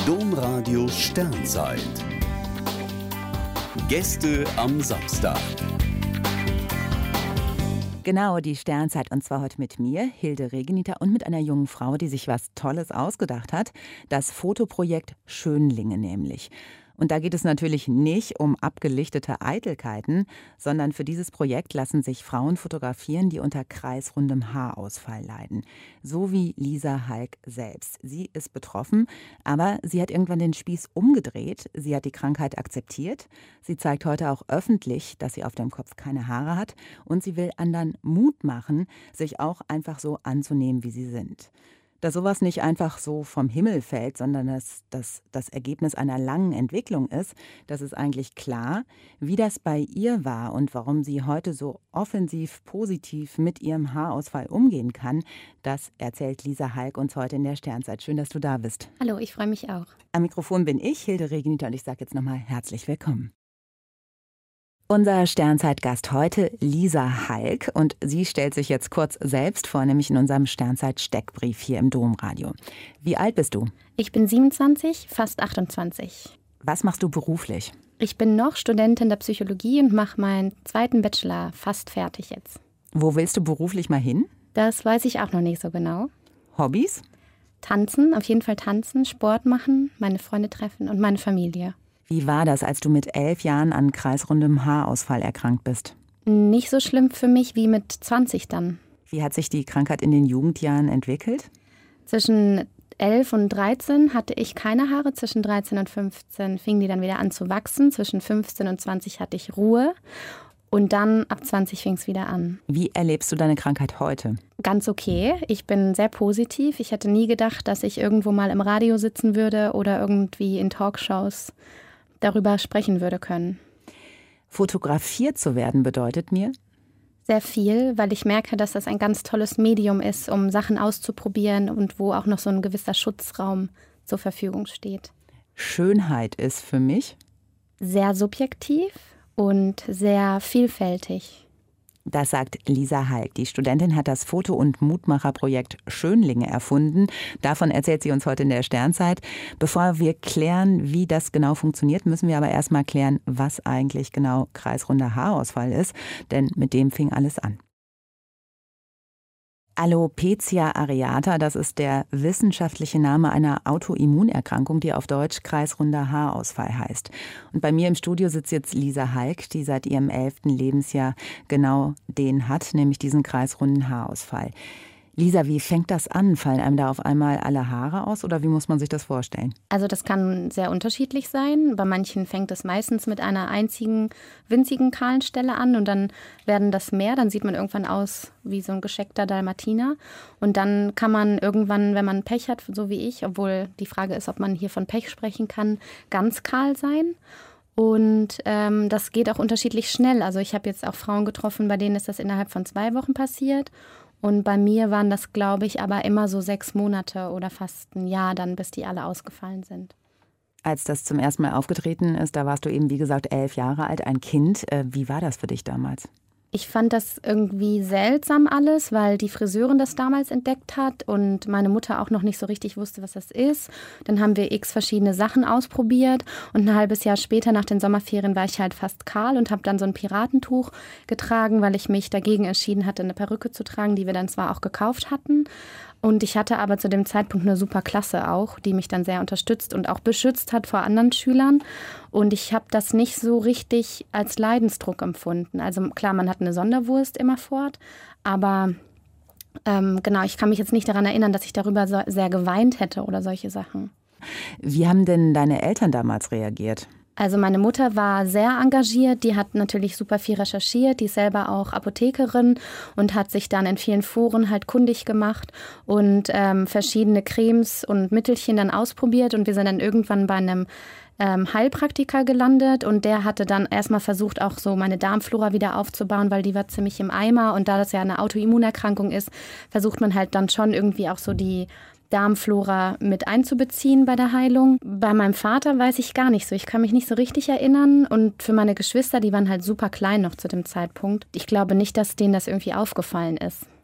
Domradio Sternzeit. Gäste am Samstag. Genau, die Sternzeit, und zwar heute mit mir, Hilde Regeniter, und mit einer jungen Frau, die sich was Tolles ausgedacht hat. Das Fotoprojekt Schönlinge nämlich. Und da geht es natürlich nicht um abgelichtete Eitelkeiten, sondern für dieses Projekt lassen sich Frauen fotografieren, die unter kreisrundem Haarausfall leiden. So wie Lisa Halk selbst. Sie ist betroffen, aber sie hat irgendwann den Spieß umgedreht. Sie hat die Krankheit akzeptiert. Sie zeigt heute auch öffentlich, dass sie auf dem Kopf keine Haare hat. Und sie will anderen Mut machen, sich auch einfach so anzunehmen, wie sie sind. Dass sowas nicht einfach so vom Himmel fällt, sondern dass das Ergebnis einer langen Entwicklung ist, das ist eigentlich klar. Wie das bei ihr war und warum sie heute so offensiv positiv mit ihrem Haarausfall umgehen kann, das erzählt Lisa Halk uns heute in der Sternzeit. Schön, dass du da bist. Hallo, ich freue mich auch. Am Mikrofon bin ich, Hilde Regeniter, und ich sage jetzt nochmal herzlich willkommen. Unser Sternzeitgast heute, Lisa Halk, und sie stellt sich jetzt kurz selbst vor, nämlich in unserem Sternzeit-Steckbrief hier im Domradio. Wie alt bist du? Ich bin 27, fast 28. Was machst du beruflich? Ich bin noch Studentin der Psychologie und mache meinen zweiten Bachelor fast fertig jetzt. Wo willst du beruflich mal hin? Das weiß ich auch noch nicht so genau. Hobbys? Tanzen, auf jeden Fall tanzen, Sport machen, meine Freunde treffen und meine Familie. Wie war das, als du mit 11 Jahren an kreisrundem Haarausfall erkrankt bist? Nicht so schlimm für mich wie mit 20 dann. Wie hat sich die Krankheit in den Jugendjahren entwickelt? Zwischen 11 und 13 hatte ich keine Haare. Zwischen 13 und 15 fingen die dann wieder an zu wachsen. Zwischen 15 und 20 hatte ich Ruhe. Und dann ab 20 fing es wieder an. Wie erlebst du deine Krankheit heute? Ganz okay. Ich bin sehr positiv. Ich hätte nie gedacht, dass ich irgendwo mal im Radio sitzen würde oder irgendwie in Talkshows darüber sprechen würde können. Fotografiert zu werden bedeutet mir? Sehr viel, weil ich merke, dass das ein ganz tolles Medium ist, um Sachen auszuprobieren und wo auch noch so ein gewisser Schutzraum zur Verfügung steht. Schönheit ist für mich? Sehr subjektiv und sehr vielfältig. Das sagt Lisa Halk. Die Studentin hat das Foto- und Mutmacherprojekt Schönlinge erfunden. Davon erzählt sie uns heute in der Sternzeit. Bevor wir klären, wie das genau funktioniert, müssen wir aber erstmal klären, was eigentlich genau kreisrunder Haarausfall ist. Denn mit dem fing alles an. Alopecia areata, das ist der wissenschaftliche Name einer Autoimmunerkrankung, die auf Deutsch kreisrunder Haarausfall heißt. Und bei mir im Studio sitzt jetzt Lisa Halk, die seit ihrem 11. Lebensjahr genau den hat, nämlich diesen kreisrunden Haarausfall. Lisa, wie fängt das an? Fallen einem da auf einmal alle Haare aus oder wie muss man sich das vorstellen? Also das kann sehr unterschiedlich sein. Bei manchen fängt es meistens mit einer einzigen winzigen kahlen Stelle an und dann werden das mehr. Dann sieht man irgendwann aus wie so ein gescheckter Dalmatiner. Und dann kann man irgendwann, wenn man Pech hat, so wie ich, obwohl die Frage ist, ob man hier von Pech sprechen kann, ganz kahl sein. Und das geht auch unterschiedlich schnell. Also ich habe jetzt auch Frauen getroffen, bei denen ist das innerhalb von 2 Wochen passiert. Und bei mir waren das, glaube ich, aber immer so 6 Monate oder fast ein Jahr dann, bis die alle ausgefallen sind. Als das zum ersten Mal aufgetreten ist, da warst du eben, wie gesagt, 11 Jahre alt, ein Kind. Wie war das für dich damals? Ich fand das irgendwie seltsam alles, weil die Friseurin das damals entdeckt hat und meine Mutter auch noch nicht so richtig wusste, was das ist. Dann haben wir verschiedene Sachen ausprobiert und ein halbes Jahr später nach den Sommerferien war ich halt fast kahl und habe dann so ein Piratentuch getragen, weil ich mich dagegen entschieden hatte, eine Perücke zu tragen, die wir dann zwar auch gekauft hatten. Und ich hatte aber zu dem Zeitpunkt eine super Klasse auch, die mich dann sehr unterstützt und auch beschützt hat vor anderen Schülern. Und ich habe das nicht so richtig als Leidensdruck empfunden. Also klar, man hat eine Sonderwurst immerfort, aber genau, ich kann mich jetzt nicht daran erinnern, dass ich darüber sehr geweint hätte oder solche Sachen. Wie haben denn deine Eltern damals reagiert? Also meine Mutter war sehr engagiert, die hat natürlich super viel recherchiert, die ist selber auch Apothekerin und hat sich dann in vielen Foren halt kundig gemacht und verschiedene Cremes und Mittelchen dann ausprobiert und wir sind dann irgendwann bei einem Heilpraktiker gelandet und der hatte dann erstmal versucht, auch so meine Darmflora wieder aufzubauen, weil die war ziemlich im Eimer und da das ja eine Autoimmunerkrankung ist, versucht man halt dann schon irgendwie auch so die Darmflora mit einzubeziehen bei der Heilung. Bei meinem Vater weiß ich gar nicht so. Ich kann mich nicht so richtig erinnern. Und für meine Geschwister, die waren halt super klein noch zu dem Zeitpunkt. Ich glaube nicht, dass denen das irgendwie aufgefallen ist.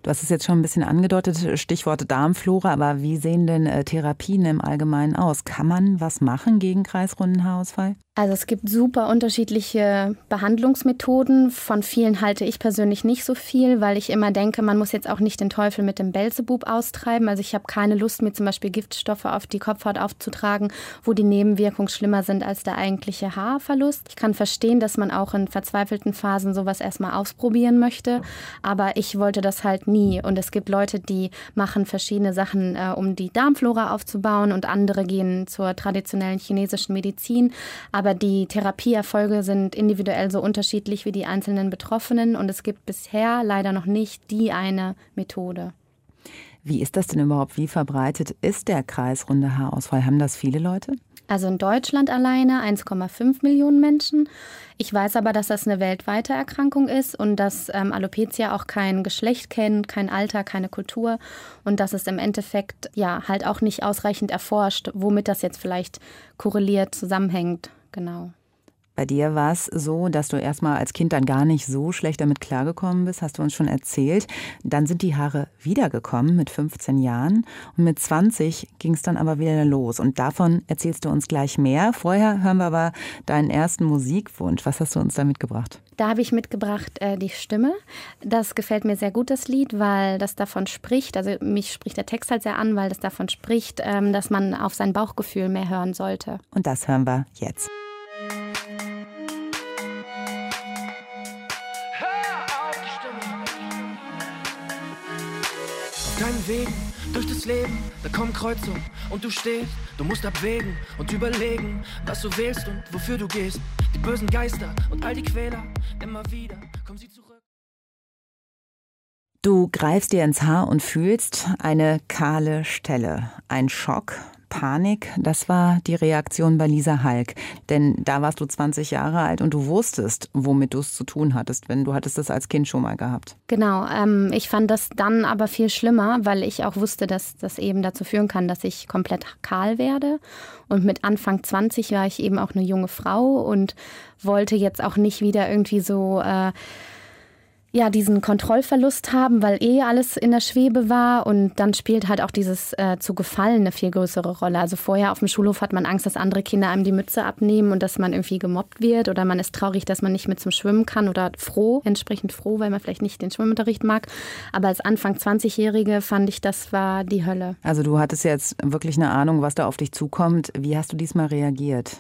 Du hast es jetzt schon ein bisschen angedeutet, Stichworte Darmflora, aber wie sehen denn Therapien im Allgemeinen aus? Kann man was machen gegen kreisrunden Haarausfall? Also es gibt super unterschiedliche Behandlungsmethoden. Von vielen halte ich persönlich nicht so viel, weil ich immer denke, man muss jetzt auch nicht den Teufel mit dem Beelzebub austreiben. Also ich habe keine Lust, mir zum Beispiel Giftstoffe auf die Kopfhaut aufzutragen, wo die Nebenwirkungen schlimmer sind als der eigentliche Haarverlust. Ich kann verstehen, dass man auch in verzweifelten Phasen sowas erstmal ausprobieren möchte, aber ich wollte das halt nie. Und es gibt Leute, die machen verschiedene Sachen, um die Darmflora aufzubauen, und andere gehen zur traditionellen chinesischen Medizin. Aber die Therapieerfolge sind individuell so unterschiedlich wie die einzelnen Betroffenen, und es gibt bisher leider noch nicht die eine Methode. Wie ist das denn überhaupt? Wie verbreitet ist der kreisrunde Haarausfall? Haben das viele Leute? Also in Deutschland alleine 1,5 Millionen Menschen. Ich weiß aber, dass das eine weltweite Erkrankung ist und dass Alopecia auch kein Geschlecht kennt, kein Alter, keine Kultur, und dass es im Endeffekt ja halt auch nicht ausreichend erforscht, womit das jetzt vielleicht korreliert, zusammenhängt. Genau. Bei dir war es so, dass du erstmal als Kind dann gar nicht so schlecht damit klargekommen bist, hast du uns schon erzählt. Dann sind die Haare wiedergekommen mit 15 Jahren und mit 20 ging es dann aber wieder los. Und davon erzählst du uns gleich mehr. Vorher hören wir aber deinen ersten Musikwunsch. Was hast du uns da mitgebracht? Da habe ich mitgebracht die Stimme. Das gefällt mir sehr gut, das Lied, weil das davon spricht, also mich spricht der Text halt sehr an, weil das davon spricht, dass man auf sein Bauchgefühl mehr hören sollte. Und das hören wir jetzt. Deinen Wegen durch das Leben, da kommen Kreuzungen und du stehst. Du musst abwägen und überlegen, was du wählst und wofür du gehst. Die bösen Geister und all die Quäler, immer wieder kommen sie zurück. Du greifst dir ins Haar und fühlst eine kahle Stelle. Ein Schock, Panik, das war die Reaktion bei Lisa Halk. Denn da warst du 20 Jahre alt und du wusstest, womit du es zu tun hattest, wenn du hattest das als Kind schon mal gehabt. Genau, ich fand das dann aber viel schlimmer, weil ich auch wusste, dass das eben dazu führen kann, dass ich komplett kahl werde. Und mit Anfang 20 war ich eben auch eine junge Frau und wollte jetzt auch nicht wieder irgendwie so diesen Kontrollverlust haben, weil alles in der Schwebe war, und dann spielt halt auch dieses zu gefallen eine viel größere Rolle. Also vorher auf dem Schulhof hat man Angst, dass andere Kinder einem die Mütze abnehmen und dass man irgendwie gemobbt wird, oder man ist traurig, dass man nicht mit zum Schwimmen kann, oder entsprechend froh, weil man vielleicht nicht den Schwimmunterricht mag. Aber als Anfang 20-Jährige fand ich, das war die Hölle. Also du hattest jetzt wirklich eine Ahnung, was da auf dich zukommt. Wie hast du diesmal reagiert?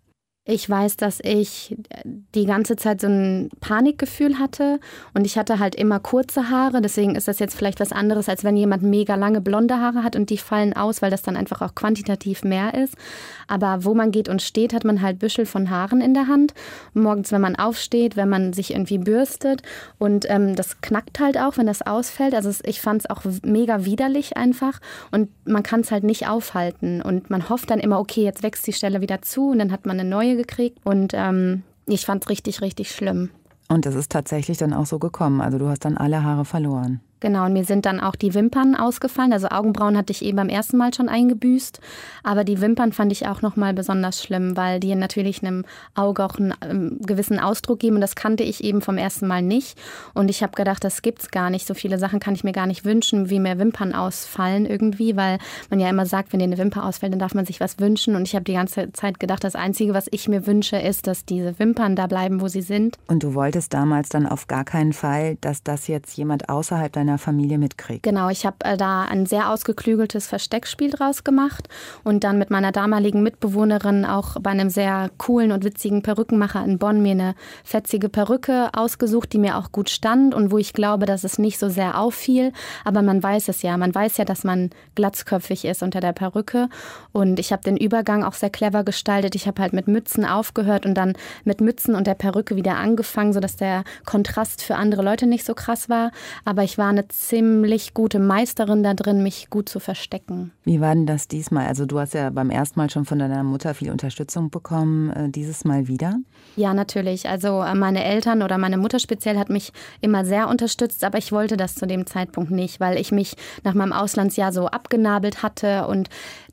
Ich weiß, dass ich die ganze Zeit so ein Panikgefühl hatte, und ich hatte halt immer kurze Haare. Deswegen ist das jetzt vielleicht was anderes, als wenn jemand mega lange blonde Haare hat und die fallen aus, weil das dann einfach auch quantitativ mehr ist. Aber wo man geht und steht, hat man halt Büschel von Haaren in der Hand. Und morgens, wenn man aufsteht, wenn man sich irgendwie bürstet, und das knackt halt auch, wenn das ausfällt. Also ich fand es auch mega widerlich einfach, und man kann es halt nicht aufhalten. Und man hofft dann immer, okay, jetzt wächst die Stelle wieder zu, und dann hat man eine neue gekriegt, und ich fand es richtig, richtig schlimm. Und das ist tatsächlich dann auch so gekommen, also du hast dann alle Haare verloren. Genau, und mir sind dann auch die Wimpern ausgefallen. Also Augenbrauen hatte ich eben beim ersten Mal schon eingebüßt. Aber die Wimpern fand ich auch nochmal besonders schlimm, weil die natürlich einem Auge auch einen gewissen Ausdruck geben. Und das kannte ich eben vom ersten Mal nicht. Und ich habe gedacht, das gibt's gar nicht. So viele Sachen kann ich mir gar nicht wünschen, wie mir Wimpern ausfallen irgendwie. Weil man ja immer sagt, wenn dir eine Wimper ausfällt, dann darf man sich was wünschen. Und ich habe die ganze Zeit gedacht, das Einzige, was ich mir wünsche, ist, dass diese Wimpern da bleiben, wo sie sind. Und du wolltest damals dann auf gar keinen Fall, dass das jetzt jemand außerhalb deiner Familie mitkriegt. Genau, ich habe da ein sehr ausgeklügeltes Versteckspiel draus gemacht und dann mit meiner damaligen Mitbewohnerin auch bei einem sehr coolen und witzigen Perückenmacher in Bonn mir eine fetzige Perücke ausgesucht, die mir auch gut stand und wo ich glaube, dass es nicht so sehr auffiel. Aber man weiß es ja. Man weiß ja, dass man glatzköpfig ist unter der Perücke. Und ich habe den Übergang auch sehr clever gestaltet. Ich habe halt mit Mützen aufgehört und dann mit Mützen und der Perücke wieder angefangen, sodass der Kontrast für andere Leute nicht so krass war. Aber ich war eine ziemlich gute Meisterin da drin, mich gut zu verstecken. Wie war denn das diesmal? Also du hast ja beim ersten Mal schon von deiner Mutter viel Unterstützung bekommen. Dieses Mal wieder? Ja, natürlich. Also meine Eltern oder meine Mutter speziell hat mich immer sehr unterstützt, aber ich wollte das zu dem Zeitpunkt nicht, weil ich mich nach meinem Auslandsjahr so abgenabelt hatte und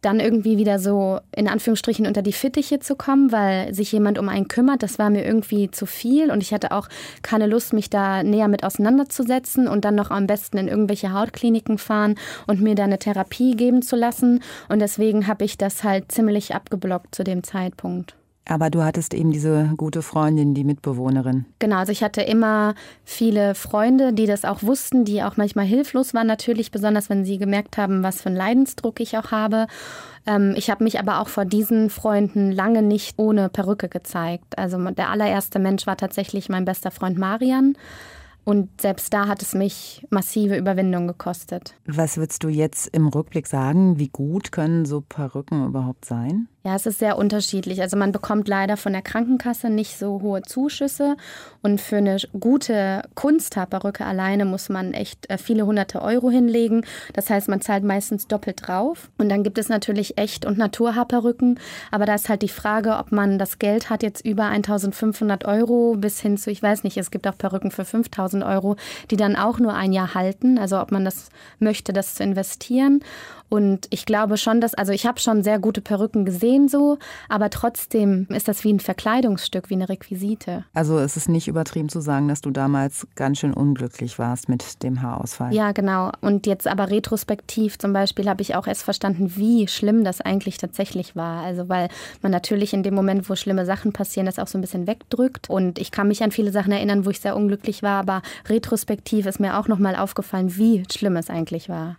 dann irgendwie wieder so in Anführungsstrichen unter die Fittiche zu kommen, weil sich jemand um einen kümmert, das war mir irgendwie zu viel und ich hatte auch keine Lust, mich da näher mit auseinanderzusetzen und dann noch am besten in irgendwelche Hautkliniken fahren und mir da eine Therapie geben zu lassen. Und deswegen habe ich das halt ziemlich abgeblockt zu dem Zeitpunkt. Aber du hattest eben diese gute Freundin, die Mitbewohnerin. Genau, also ich hatte immer viele Freunde, die das auch wussten, die auch manchmal hilflos waren natürlich, besonders wenn sie gemerkt haben, was für einen Leidensdruck ich auch habe. Ich habe mich aber auch vor diesen Freunden lange nicht ohne Perücke gezeigt. Also der allererste Mensch war tatsächlich mein bester Freund Marian. Und selbst da hat es mich massive Überwindung gekostet. Was würdest du jetzt im Rückblick sagen? Wie gut können so Perücken überhaupt sein? Ja, es ist sehr unterschiedlich. Also man bekommt leider von der Krankenkasse nicht so hohe Zuschüsse. Und für eine gute Kunsthaarperücke alleine muss man echt viele hunderte Euro hinlegen. Das heißt, man zahlt meistens doppelt drauf. Und dann gibt es natürlich Echt- und Naturhaarperücken. Aber da ist halt die Frage, ob man das Geld hat, jetzt über 1.500 Euro bis hin zu, ich weiß nicht, es gibt auch Perücken für 5.000 Euro, die dann auch nur ein Jahr halten. Also ob man das möchte, das zu investieren. Und ich glaube schon, also ich habe schon sehr gute Perücken gesehen so, aber trotzdem ist das wie ein Verkleidungsstück, wie eine Requisite. Also es ist nicht übertrieben zu sagen, dass du damals ganz schön unglücklich warst mit dem Haarausfall. Ja, genau. Und jetzt aber retrospektiv zum Beispiel habe ich auch erst verstanden, wie schlimm das eigentlich tatsächlich war. Also weil man natürlich in dem Moment, wo schlimme Sachen passieren, das auch so ein bisschen wegdrückt. Und ich kann mich an viele Sachen erinnern, wo ich sehr unglücklich war, aber retrospektiv ist mir auch nochmal aufgefallen, wie schlimm es eigentlich war.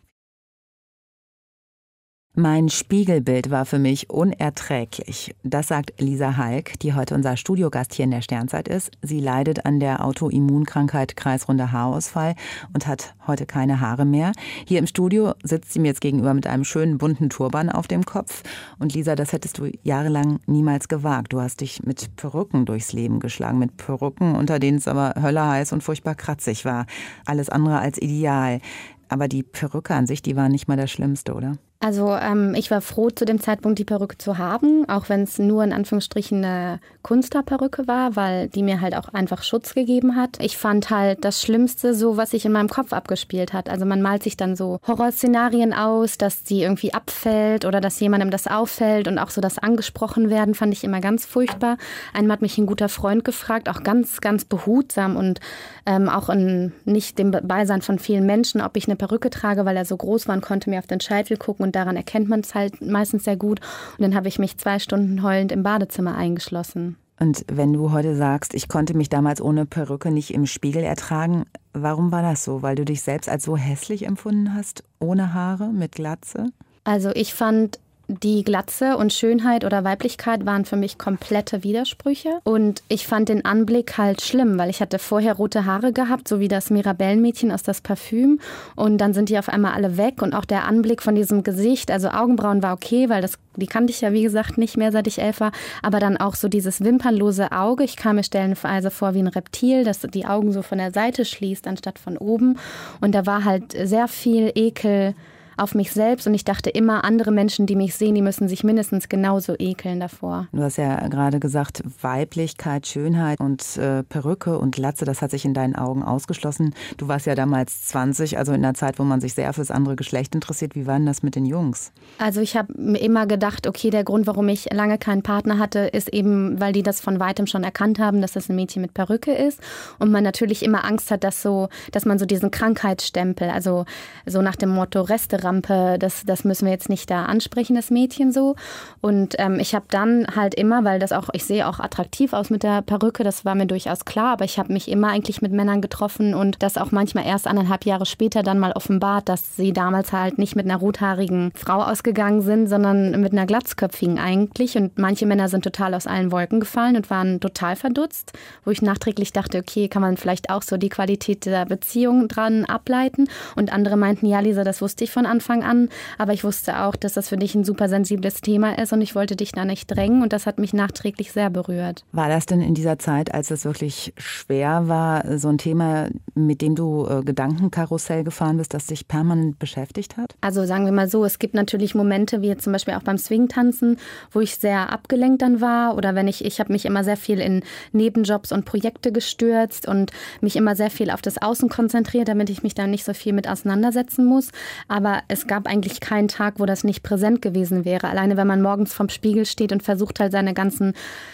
Mein Spiegelbild war für mich unerträglich. Das sagt Lisa Halk, die heute unser Studiogast hier in der Sternzeit ist. Sie leidet an der Autoimmunkrankheit kreisrunder Haarausfall und hat heute keine Haare mehr. Hier im Studio sitzt sie mir jetzt gegenüber mit einem schönen bunten Turban auf dem Kopf. Und Lisa, das hättest du jahrelang niemals gewagt. Du hast dich mit Perücken durchs Leben geschlagen. Mit Perücken, unter denen es aber höllerheiß und furchtbar kratzig war. Alles andere als ideal. Aber die Perücke an sich, die war nicht mal das Schlimmste, oder? Also ich war froh, zu dem Zeitpunkt die Perücke zu haben, auch wenn es nur in Anführungsstrichen eine Kunsthaarperücke war, weil die mir halt auch einfach Schutz gegeben hat. Ich fand halt das Schlimmste so, was sich in meinem Kopf abgespielt hat. Also man malt sich dann so Horrorszenarien aus, dass die irgendwie abfällt oder dass jemandem das auffällt und auch so das angesprochen werden, fand ich immer ganz furchtbar. Einmal hat mich ein guter Freund gefragt, auch ganz, ganz behutsam und auch in nicht dem Beisein von vielen Menschen, ob ich eine Perücke trage, weil er so groß war und konnte mir auf den Scheitel gucken. Und daran erkennt man es halt meistens sehr gut. Und dann habe ich mich 2 Stunden heulend im Badezimmer eingeschlossen. Und wenn du heute sagst, ich konnte mich damals ohne Perücke nicht im Spiegel ertragen, warum war das so? Weil du dich selbst als so hässlich empfunden hast, ohne Haare, mit Glatze? Also ich fand, die Glatze und Schönheit oder Weiblichkeit waren für mich komplette Widersprüche. Und ich fand den Anblick halt schlimm, weil ich hatte vorher rote Haare gehabt, so wie das Mirabellenmädchen aus das Parfüm. Und dann sind die auf einmal alle weg. Und auch der Anblick von diesem Gesicht, also Augenbrauen war okay, weil die kannte ich ja wie gesagt nicht mehr, seit ich 11 war. Aber dann auch so dieses wimpernlose Auge. Ich kam mir stellenweise vor wie ein Reptil, das die Augen so von der Seite schließt, anstatt von oben. Und da war halt sehr viel Ekel auf mich selbst und ich dachte immer, andere Menschen, die mich sehen, die müssen sich mindestens genauso ekeln davor. Du hast ja gerade gesagt, Weiblichkeit, Schönheit und Perücke und Glatze, das hat sich in deinen Augen ausgeschlossen. Du warst ja damals 20, also in einer Zeit, wo man sich sehr fürs andere Geschlecht interessiert. Wie war denn das mit den Jungs? Also ich habe mir immer gedacht, okay, der Grund, warum ich lange keinen Partner hatte, ist eben, weil die das von weitem schon erkannt haben, dass das ein Mädchen mit Perücke ist und man natürlich immer Angst hat, dass man so diesen Krankheitsstempel, also so nach dem Motto Resterampe, das müssen wir jetzt nicht da ansprechen, das Mädchen so. Und ich habe dann halt immer, weil ich sehe auch attraktiv aus mit der Perücke, das war mir durchaus klar, aber ich habe mich immer eigentlich mit Männern getroffen und das auch manchmal erst 1,5 Jahre später dann mal offenbart, dass sie damals halt nicht mit einer rothaarigen Frau ausgegangen sind, sondern mit einer glatzköpfigen eigentlich. Und manche Männer sind total aus allen Wolken gefallen und waren total verdutzt, wo ich nachträglich dachte, okay, kann man vielleicht auch so die Qualität der Beziehung dran ableiten. Und andere meinten, ja Lisa, das wusste ich von Anfang an, aber ich wusste auch, dass das für dich ein super sensibles Thema ist und ich wollte dich da nicht drängen und das hat mich nachträglich sehr berührt. War das denn in dieser Zeit, als es wirklich schwer war, so ein Thema, mit dem du Gedankenkarussell gefahren bist, das dich permanent beschäftigt hat? Also sagen wir mal so, es gibt natürlich Momente, wie jetzt zum Beispiel auch beim Swing-Tanzen, wo ich sehr abgelenkt dann war oder wenn ich habe mich immer sehr viel in Nebenjobs und Projekte gestürzt und mich immer sehr viel auf das Außen konzentriert, damit ich mich da nicht so viel mit auseinandersetzen muss. Aber es gab eigentlich keinen Tag, wo das nicht präsent gewesen wäre. Alleine wenn man morgens vorm Spiegel steht und versucht halt seine ganzen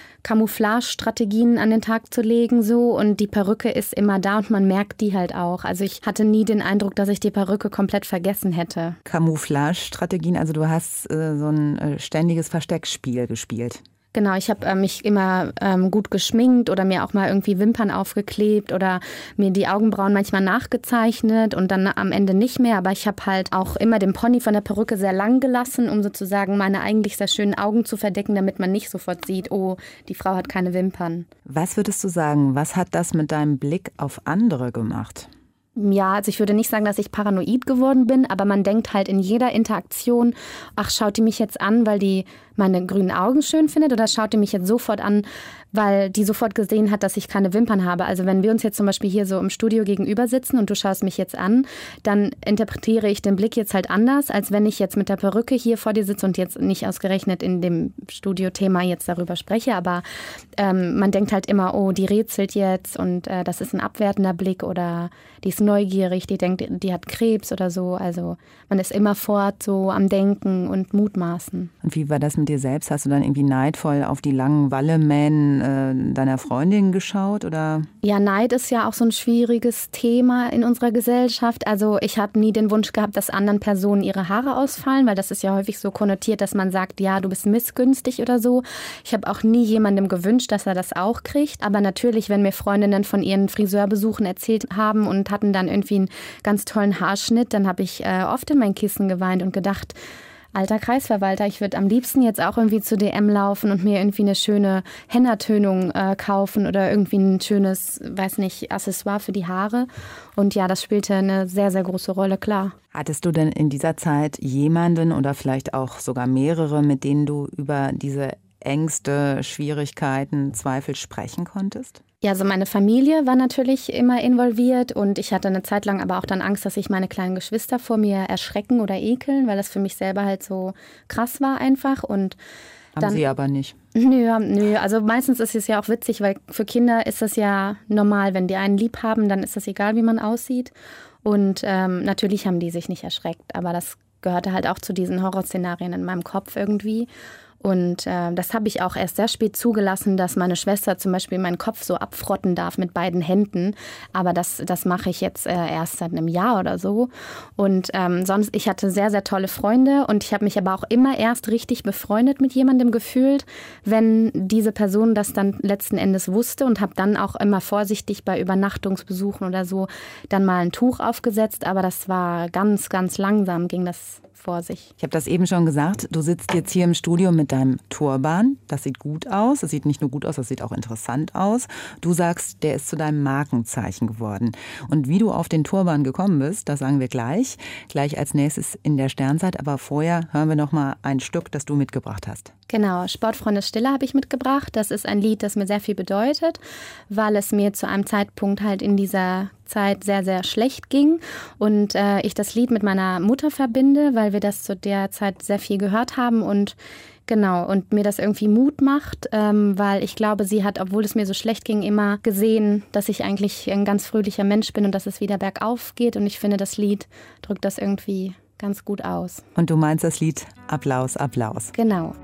Camouflage-Strategien an den Tag zu legen so und die Perücke ist immer da und man merkt die halt auch. Also ich hatte nie den Eindruck, dass ich die Perücke komplett vergessen hätte. Camouflage-Strategien, also du hast so ein ständiges Versteckspiel gespielt. Genau, ich habe mich immer gut geschminkt oder mir auch mal irgendwie Wimpern aufgeklebt oder mir die Augenbrauen manchmal nachgezeichnet und dann am Ende nicht mehr. Aber ich habe halt auch immer den Pony von der Perücke sehr lang gelassen, um sozusagen meine eigentlich sehr schönen Augen zu verdecken, damit man nicht sofort sieht, oh, die Frau hat keine Wimpern. Was würdest du sagen, was hat das mit deinem Blick auf andere gemacht? Ja, also ich würde nicht sagen, dass ich paranoid geworden bin, aber man denkt halt in jeder Interaktion, ach, schaut die mich jetzt an, weil die meine grünen Augen schön findet oder schaut die mich jetzt sofort an, weil die sofort gesehen hat, dass ich keine Wimpern habe. Also wenn wir uns jetzt zum Beispiel hier so im Studio gegenüber sitzen und du schaust mich jetzt an, dann interpretiere ich den Blick jetzt halt anders, als wenn ich jetzt mit der Perücke hier vor dir sitze und jetzt nicht ausgerechnet in dem Studiothema jetzt darüber spreche, aber man denkt halt immer, oh, die rätselt jetzt und das ist ein abwertender Blick oder die ist neugierig, die denkt, die hat Krebs oder so. Also man ist immerfort so am Denken und Mutmaßen. Und wie war das mit dir selbst? Hast du dann irgendwie neidvoll auf die langen Wallemähnen deiner Freundin geschaut? Oder? Ja, Neid ist ja auch so ein schwieriges Thema in unserer Gesellschaft. Also ich habe nie den Wunsch gehabt, dass anderen Personen ihre Haare ausfallen, weil das ist ja häufig so konnotiert, dass man sagt, ja, du bist missgünstig oder so. Ich habe auch nie jemandem gewünscht, dass er das auch kriegt. Aber natürlich, wenn mir Freundinnen von ihren Friseurbesuchen erzählt haben und hatten dann irgendwie einen ganz tollen Haarschnitt, dann habe ich oft in mein Kissen geweint und gedacht, alter Kreisverwalter, ich würde am liebsten jetzt auch irgendwie zu DM laufen und mir irgendwie eine schöne Henna-Tönung kaufen oder irgendwie ein schönes, weiß nicht, Accessoire für die Haare. Und ja, das spielte eine sehr, sehr große Rolle, klar. Hattest du denn in dieser Zeit jemanden oder vielleicht auch sogar mehrere, mit denen du über diese Ängste, Schwierigkeiten, Zweifel sprechen konntest? Ja, also meine Familie war natürlich immer involviert und ich hatte eine Zeit lang aber auch dann Angst, dass sich meine kleinen Geschwister vor mir erschrecken oder ekeln, weil das für mich selber halt so krass war einfach. Und haben sie aber nicht. Nö, also meistens ist es ja auch witzig, weil für Kinder ist das ja normal, wenn die einen lieb haben, dann ist das egal, wie man aussieht. Und natürlich haben die sich nicht erschreckt, aber das gehörte halt auch zu diesen Horrorszenarien in meinem Kopf irgendwie. Und das habe ich auch erst sehr spät zugelassen, dass meine Schwester zum Beispiel meinen Kopf so abfrotten darf mit beiden Händen. Aber das mache ich jetzt erst seit einem Jahr oder so. Und sonst, ich hatte sehr, sehr tolle Freunde und ich habe mich aber auch immer erst richtig befreundet mit jemandem gefühlt, wenn diese Person das dann letzten Endes wusste und habe dann auch immer vorsichtig bei Übernachtungsbesuchen oder so dann mal ein Tuch aufgesetzt. Aber das war ganz, ganz langsam, ging das vor sich. Ich habe das eben schon gesagt, du sitzt jetzt hier im Studio mit deinem Turban. Das sieht gut aus, das sieht nicht nur gut aus, das sieht auch interessant aus. Du sagst, der ist zu deinem Markenzeichen geworden. Und wie du auf den Turban gekommen bist, das sagen wir gleich als nächstes in der Sternzeit. Aber vorher hören wir noch mal ein Stück, das du mitgebracht hast. Genau, Sportfreunde Stille habe ich mitgebracht. Das ist ein Lied, das mir sehr viel bedeutet, weil es mir zu einem Zeitpunkt halt in dieser Zeit sehr, sehr schlecht ging und ich das Lied mit meiner Mutter verbinde, weil wir das zu der Zeit sehr viel gehört haben und genau, und mir das irgendwie Mut macht, weil ich glaube, sie hat, obwohl es mir so schlecht ging, immer gesehen, dass ich eigentlich ein ganz fröhlicher Mensch bin und dass es wieder bergauf geht und ich finde, das Lied drückt das irgendwie ganz gut aus. Und du meinst das Lied Applaus, Applaus. Genau.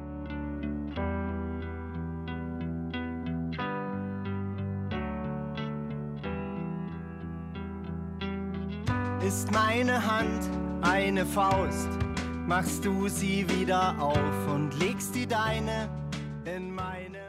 Ist meine Hand eine Faust, machst du sie wieder auf und legst die deine in meine.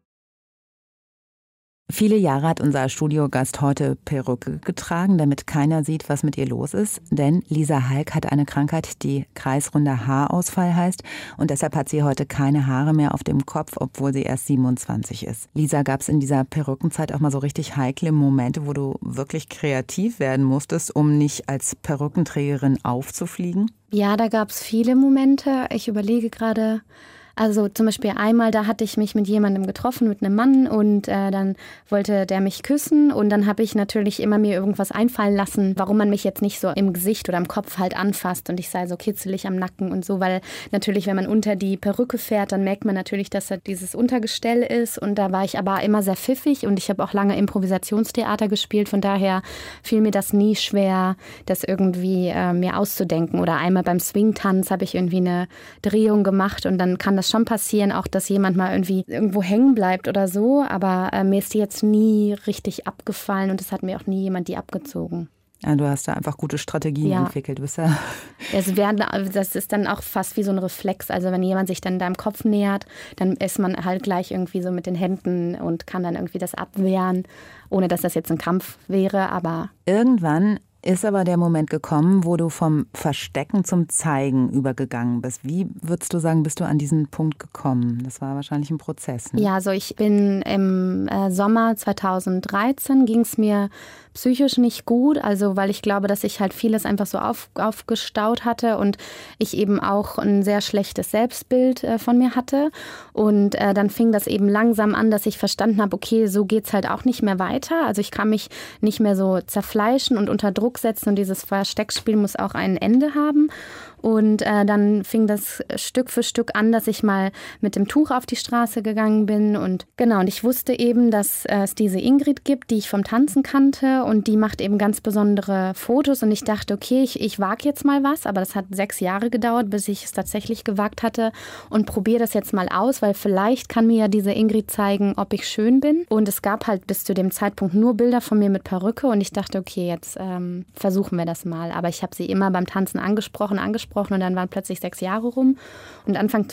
Viele Jahre hat unser Studiogast heute Perücke getragen, damit keiner sieht, was mit ihr los ist. Denn Lisa Halk hat eine Krankheit, die kreisrunder Haarausfall heißt. Und deshalb hat sie heute keine Haare mehr auf dem Kopf, obwohl sie erst 27 ist. Lisa, gab es in dieser Perückenzeit auch mal so richtig heikle Momente, wo du wirklich kreativ werden musstest, um nicht als Perückenträgerin aufzufliegen? Ja, da gab es viele Momente. Ich überlege gerade. Also zum Beispiel einmal, da hatte ich mich mit jemandem getroffen, mit einem Mann und dann wollte der mich küssen und dann habe ich natürlich immer mir irgendwas einfallen lassen, warum man mich jetzt nicht so im Gesicht oder im Kopf halt anfasst und ich sei so kitzelig am Nacken und so, weil natürlich, wenn man unter die Perücke fährt, dann merkt man natürlich, dass da dieses Untergestell ist und da war ich aber immer sehr pfiffig und ich habe auch lange Improvisationstheater gespielt, von daher fiel mir das nie schwer, das irgendwie mir auszudenken oder einmal beim Swing-Tanz habe ich irgendwie eine Drehung gemacht und dann kann das schon passieren, auch dass jemand mal irgendwie irgendwo hängen bleibt oder so, aber mir ist die jetzt nie richtig abgefallen und es hat mir auch nie jemand die abgezogen. Ja, du hast da einfach gute Strategien entwickelt. Du bist ja das ist dann auch fast wie so ein Reflex. Also wenn jemand sich dann deinem Kopf nähert, dann ist man halt gleich irgendwie so mit den Händen und kann dann irgendwie das abwehren, ohne dass das jetzt ein Kampf wäre. Aber irgendwann ist aber der Moment gekommen, wo du vom Verstecken zum Zeigen übergegangen bist. Wie würdest du sagen, bist du an diesen Punkt gekommen? Das war wahrscheinlich ein Prozess, ne? Ja, also ich bin im Sommer 2013, ging es mir psychisch nicht gut, also weil ich glaube, dass ich halt vieles einfach so aufgestaut hatte und ich eben auch ein sehr schlechtes Selbstbild von mir hatte und dann fing das eben langsam an, dass ich verstanden habe, okay, so geht's halt auch nicht mehr weiter, also ich kann mich nicht mehr so zerfleischen und unter Druck setzen und dieses Versteckspiel muss auch ein Ende haben. Und dann fing das Stück für Stück an, dass ich mal mit dem Tuch auf die Straße gegangen bin. Und genau, und ich wusste eben, dass es diese Ingrid gibt, die ich vom Tanzen kannte. Und die macht eben ganz besondere Fotos. Und ich dachte, okay, ich wage jetzt mal was. Aber das hat 6 Jahre gedauert, bis ich es tatsächlich gewagt hatte. Und probiere das jetzt mal aus, weil vielleicht kann mir ja diese Ingrid zeigen, ob ich schön bin. Und es gab halt bis zu dem Zeitpunkt nur Bilder von mir mit Perücke. Und ich dachte, okay, jetzt versuchen wir das mal. Aber ich habe sie immer beim Tanzen angesprochen und dann waren plötzlich 6 Jahre rum. Und Anfang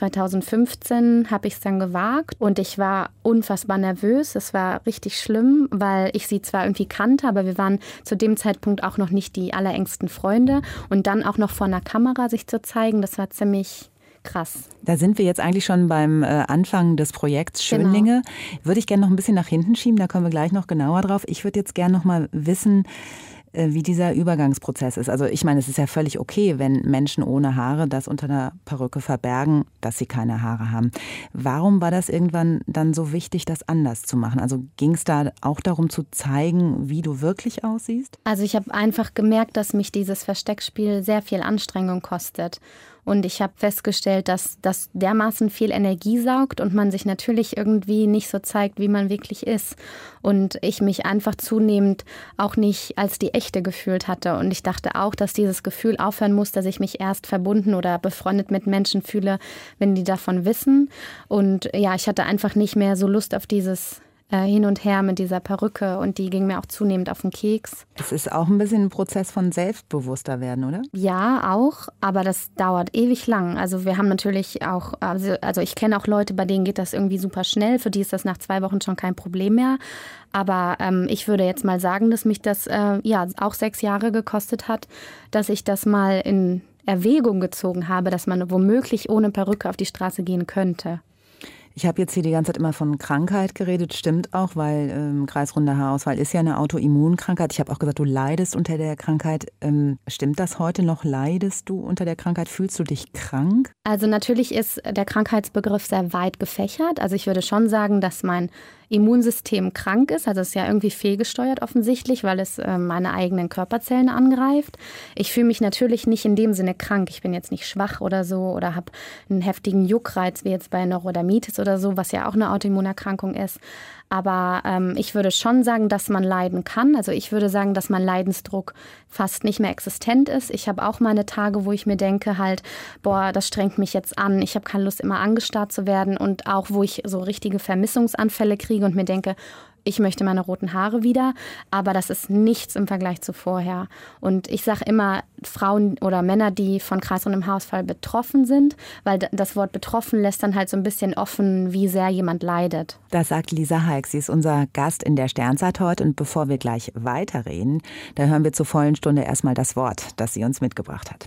2015 habe ich es dann gewagt und ich war unfassbar nervös. Es war richtig schlimm, weil ich sie zwar irgendwie kannte, aber wir waren zu dem Zeitpunkt auch noch nicht die allerengsten Freunde. Und dann auch noch vor einer Kamera sich zu zeigen, das war ziemlich krass. Da sind wir jetzt eigentlich schon beim Anfang des Projekts Schönlinge. Genau. Würde ich gerne noch ein bisschen nach hinten schieben, da kommen wir gleich noch genauer drauf. Ich würde jetzt gerne noch mal wissen, wie dieser Übergangsprozess ist. Also ich meine, es ist ja völlig okay, wenn Menschen ohne Haare das unter einer Perücke verbergen, dass sie keine Haare haben. Warum war das irgendwann dann so wichtig, das anders zu machen? Also ging es da auch darum zu zeigen, wie du wirklich aussiehst? Also ich habe einfach gemerkt, dass mich dieses Versteckspiel sehr viel Anstrengung kostet. Und ich habe festgestellt, dass das dermaßen viel Energie saugt und man sich natürlich irgendwie nicht so zeigt, wie man wirklich ist. Und ich mich einfach zunehmend auch nicht als die Echte gefühlt hatte. Und ich dachte auch, dass dieses Gefühl aufhören muss, dass ich mich erst verbunden oder befreundet mit Menschen fühle, wenn die davon wissen. Und ja, ich hatte einfach nicht mehr so Lust auf dieses hin und her mit dieser Perücke und die ging mir auch zunehmend auf den Keks. Es ist auch ein bisschen ein Prozess von selbstbewusster werden, oder? Ja, auch, aber das dauert ewig lang. Also wir haben natürlich auch, also ich kenne auch Leute, bei denen geht das irgendwie super schnell, für die ist das nach 2 Wochen schon kein Problem mehr. Aber ich würde jetzt mal sagen, dass mich das auch 6 Jahre gekostet hat, dass ich das mal in Erwägung gezogen habe, dass man womöglich ohne Perücke auf die Straße gehen könnte. Ich habe jetzt hier die ganze Zeit immer von Krankheit geredet, stimmt auch, weil kreisrunder Haarausfall ist ja eine Autoimmunkrankheit. Ich habe auch gesagt, du leidest unter der Krankheit. Stimmt das heute noch? Leidest du unter der Krankheit? Fühlst du dich krank? Also natürlich ist der Krankheitsbegriff sehr weit gefächert. Also ich würde schon sagen, dass mein Immunsystem krank ist. Also es ist ja irgendwie fehlgesteuert offensichtlich, weil es meine eigenen Körperzellen angreift. Ich fühle mich natürlich nicht in dem Sinne krank. Ich bin jetzt nicht schwach oder so oder habe einen heftigen Juckreiz wie jetzt bei Neurodermitis oder so, was ja auch eine Autoimmunerkrankung ist. Aber ich würde schon sagen, dass man leiden kann. Also ich würde sagen, dass mein Leidensdruck fast nicht mehr existent ist. Ich habe auch meine Tage, wo ich mir denke halt, boah, das strengt mich jetzt an. Ich habe keine Lust, immer angestarrt zu werden. Und auch, wo ich so richtige Vermissungsanfälle kriege und mir denke, ich möchte meine roten Haare wieder, aber das ist nichts im Vergleich zu vorher. Und ich sage immer, Frauen oder Männer, die von kreisrundem Haarausfall betroffen sind, weil das Wort betroffen lässt dann halt so ein bisschen offen, wie sehr jemand leidet. Das sagt Lisa Heick, sie ist unser Gast in der Sternzeit heute. Und bevor wir gleich weiterreden, da hören wir zur vollen Stunde erstmal das Wort, das sie uns mitgebracht hat.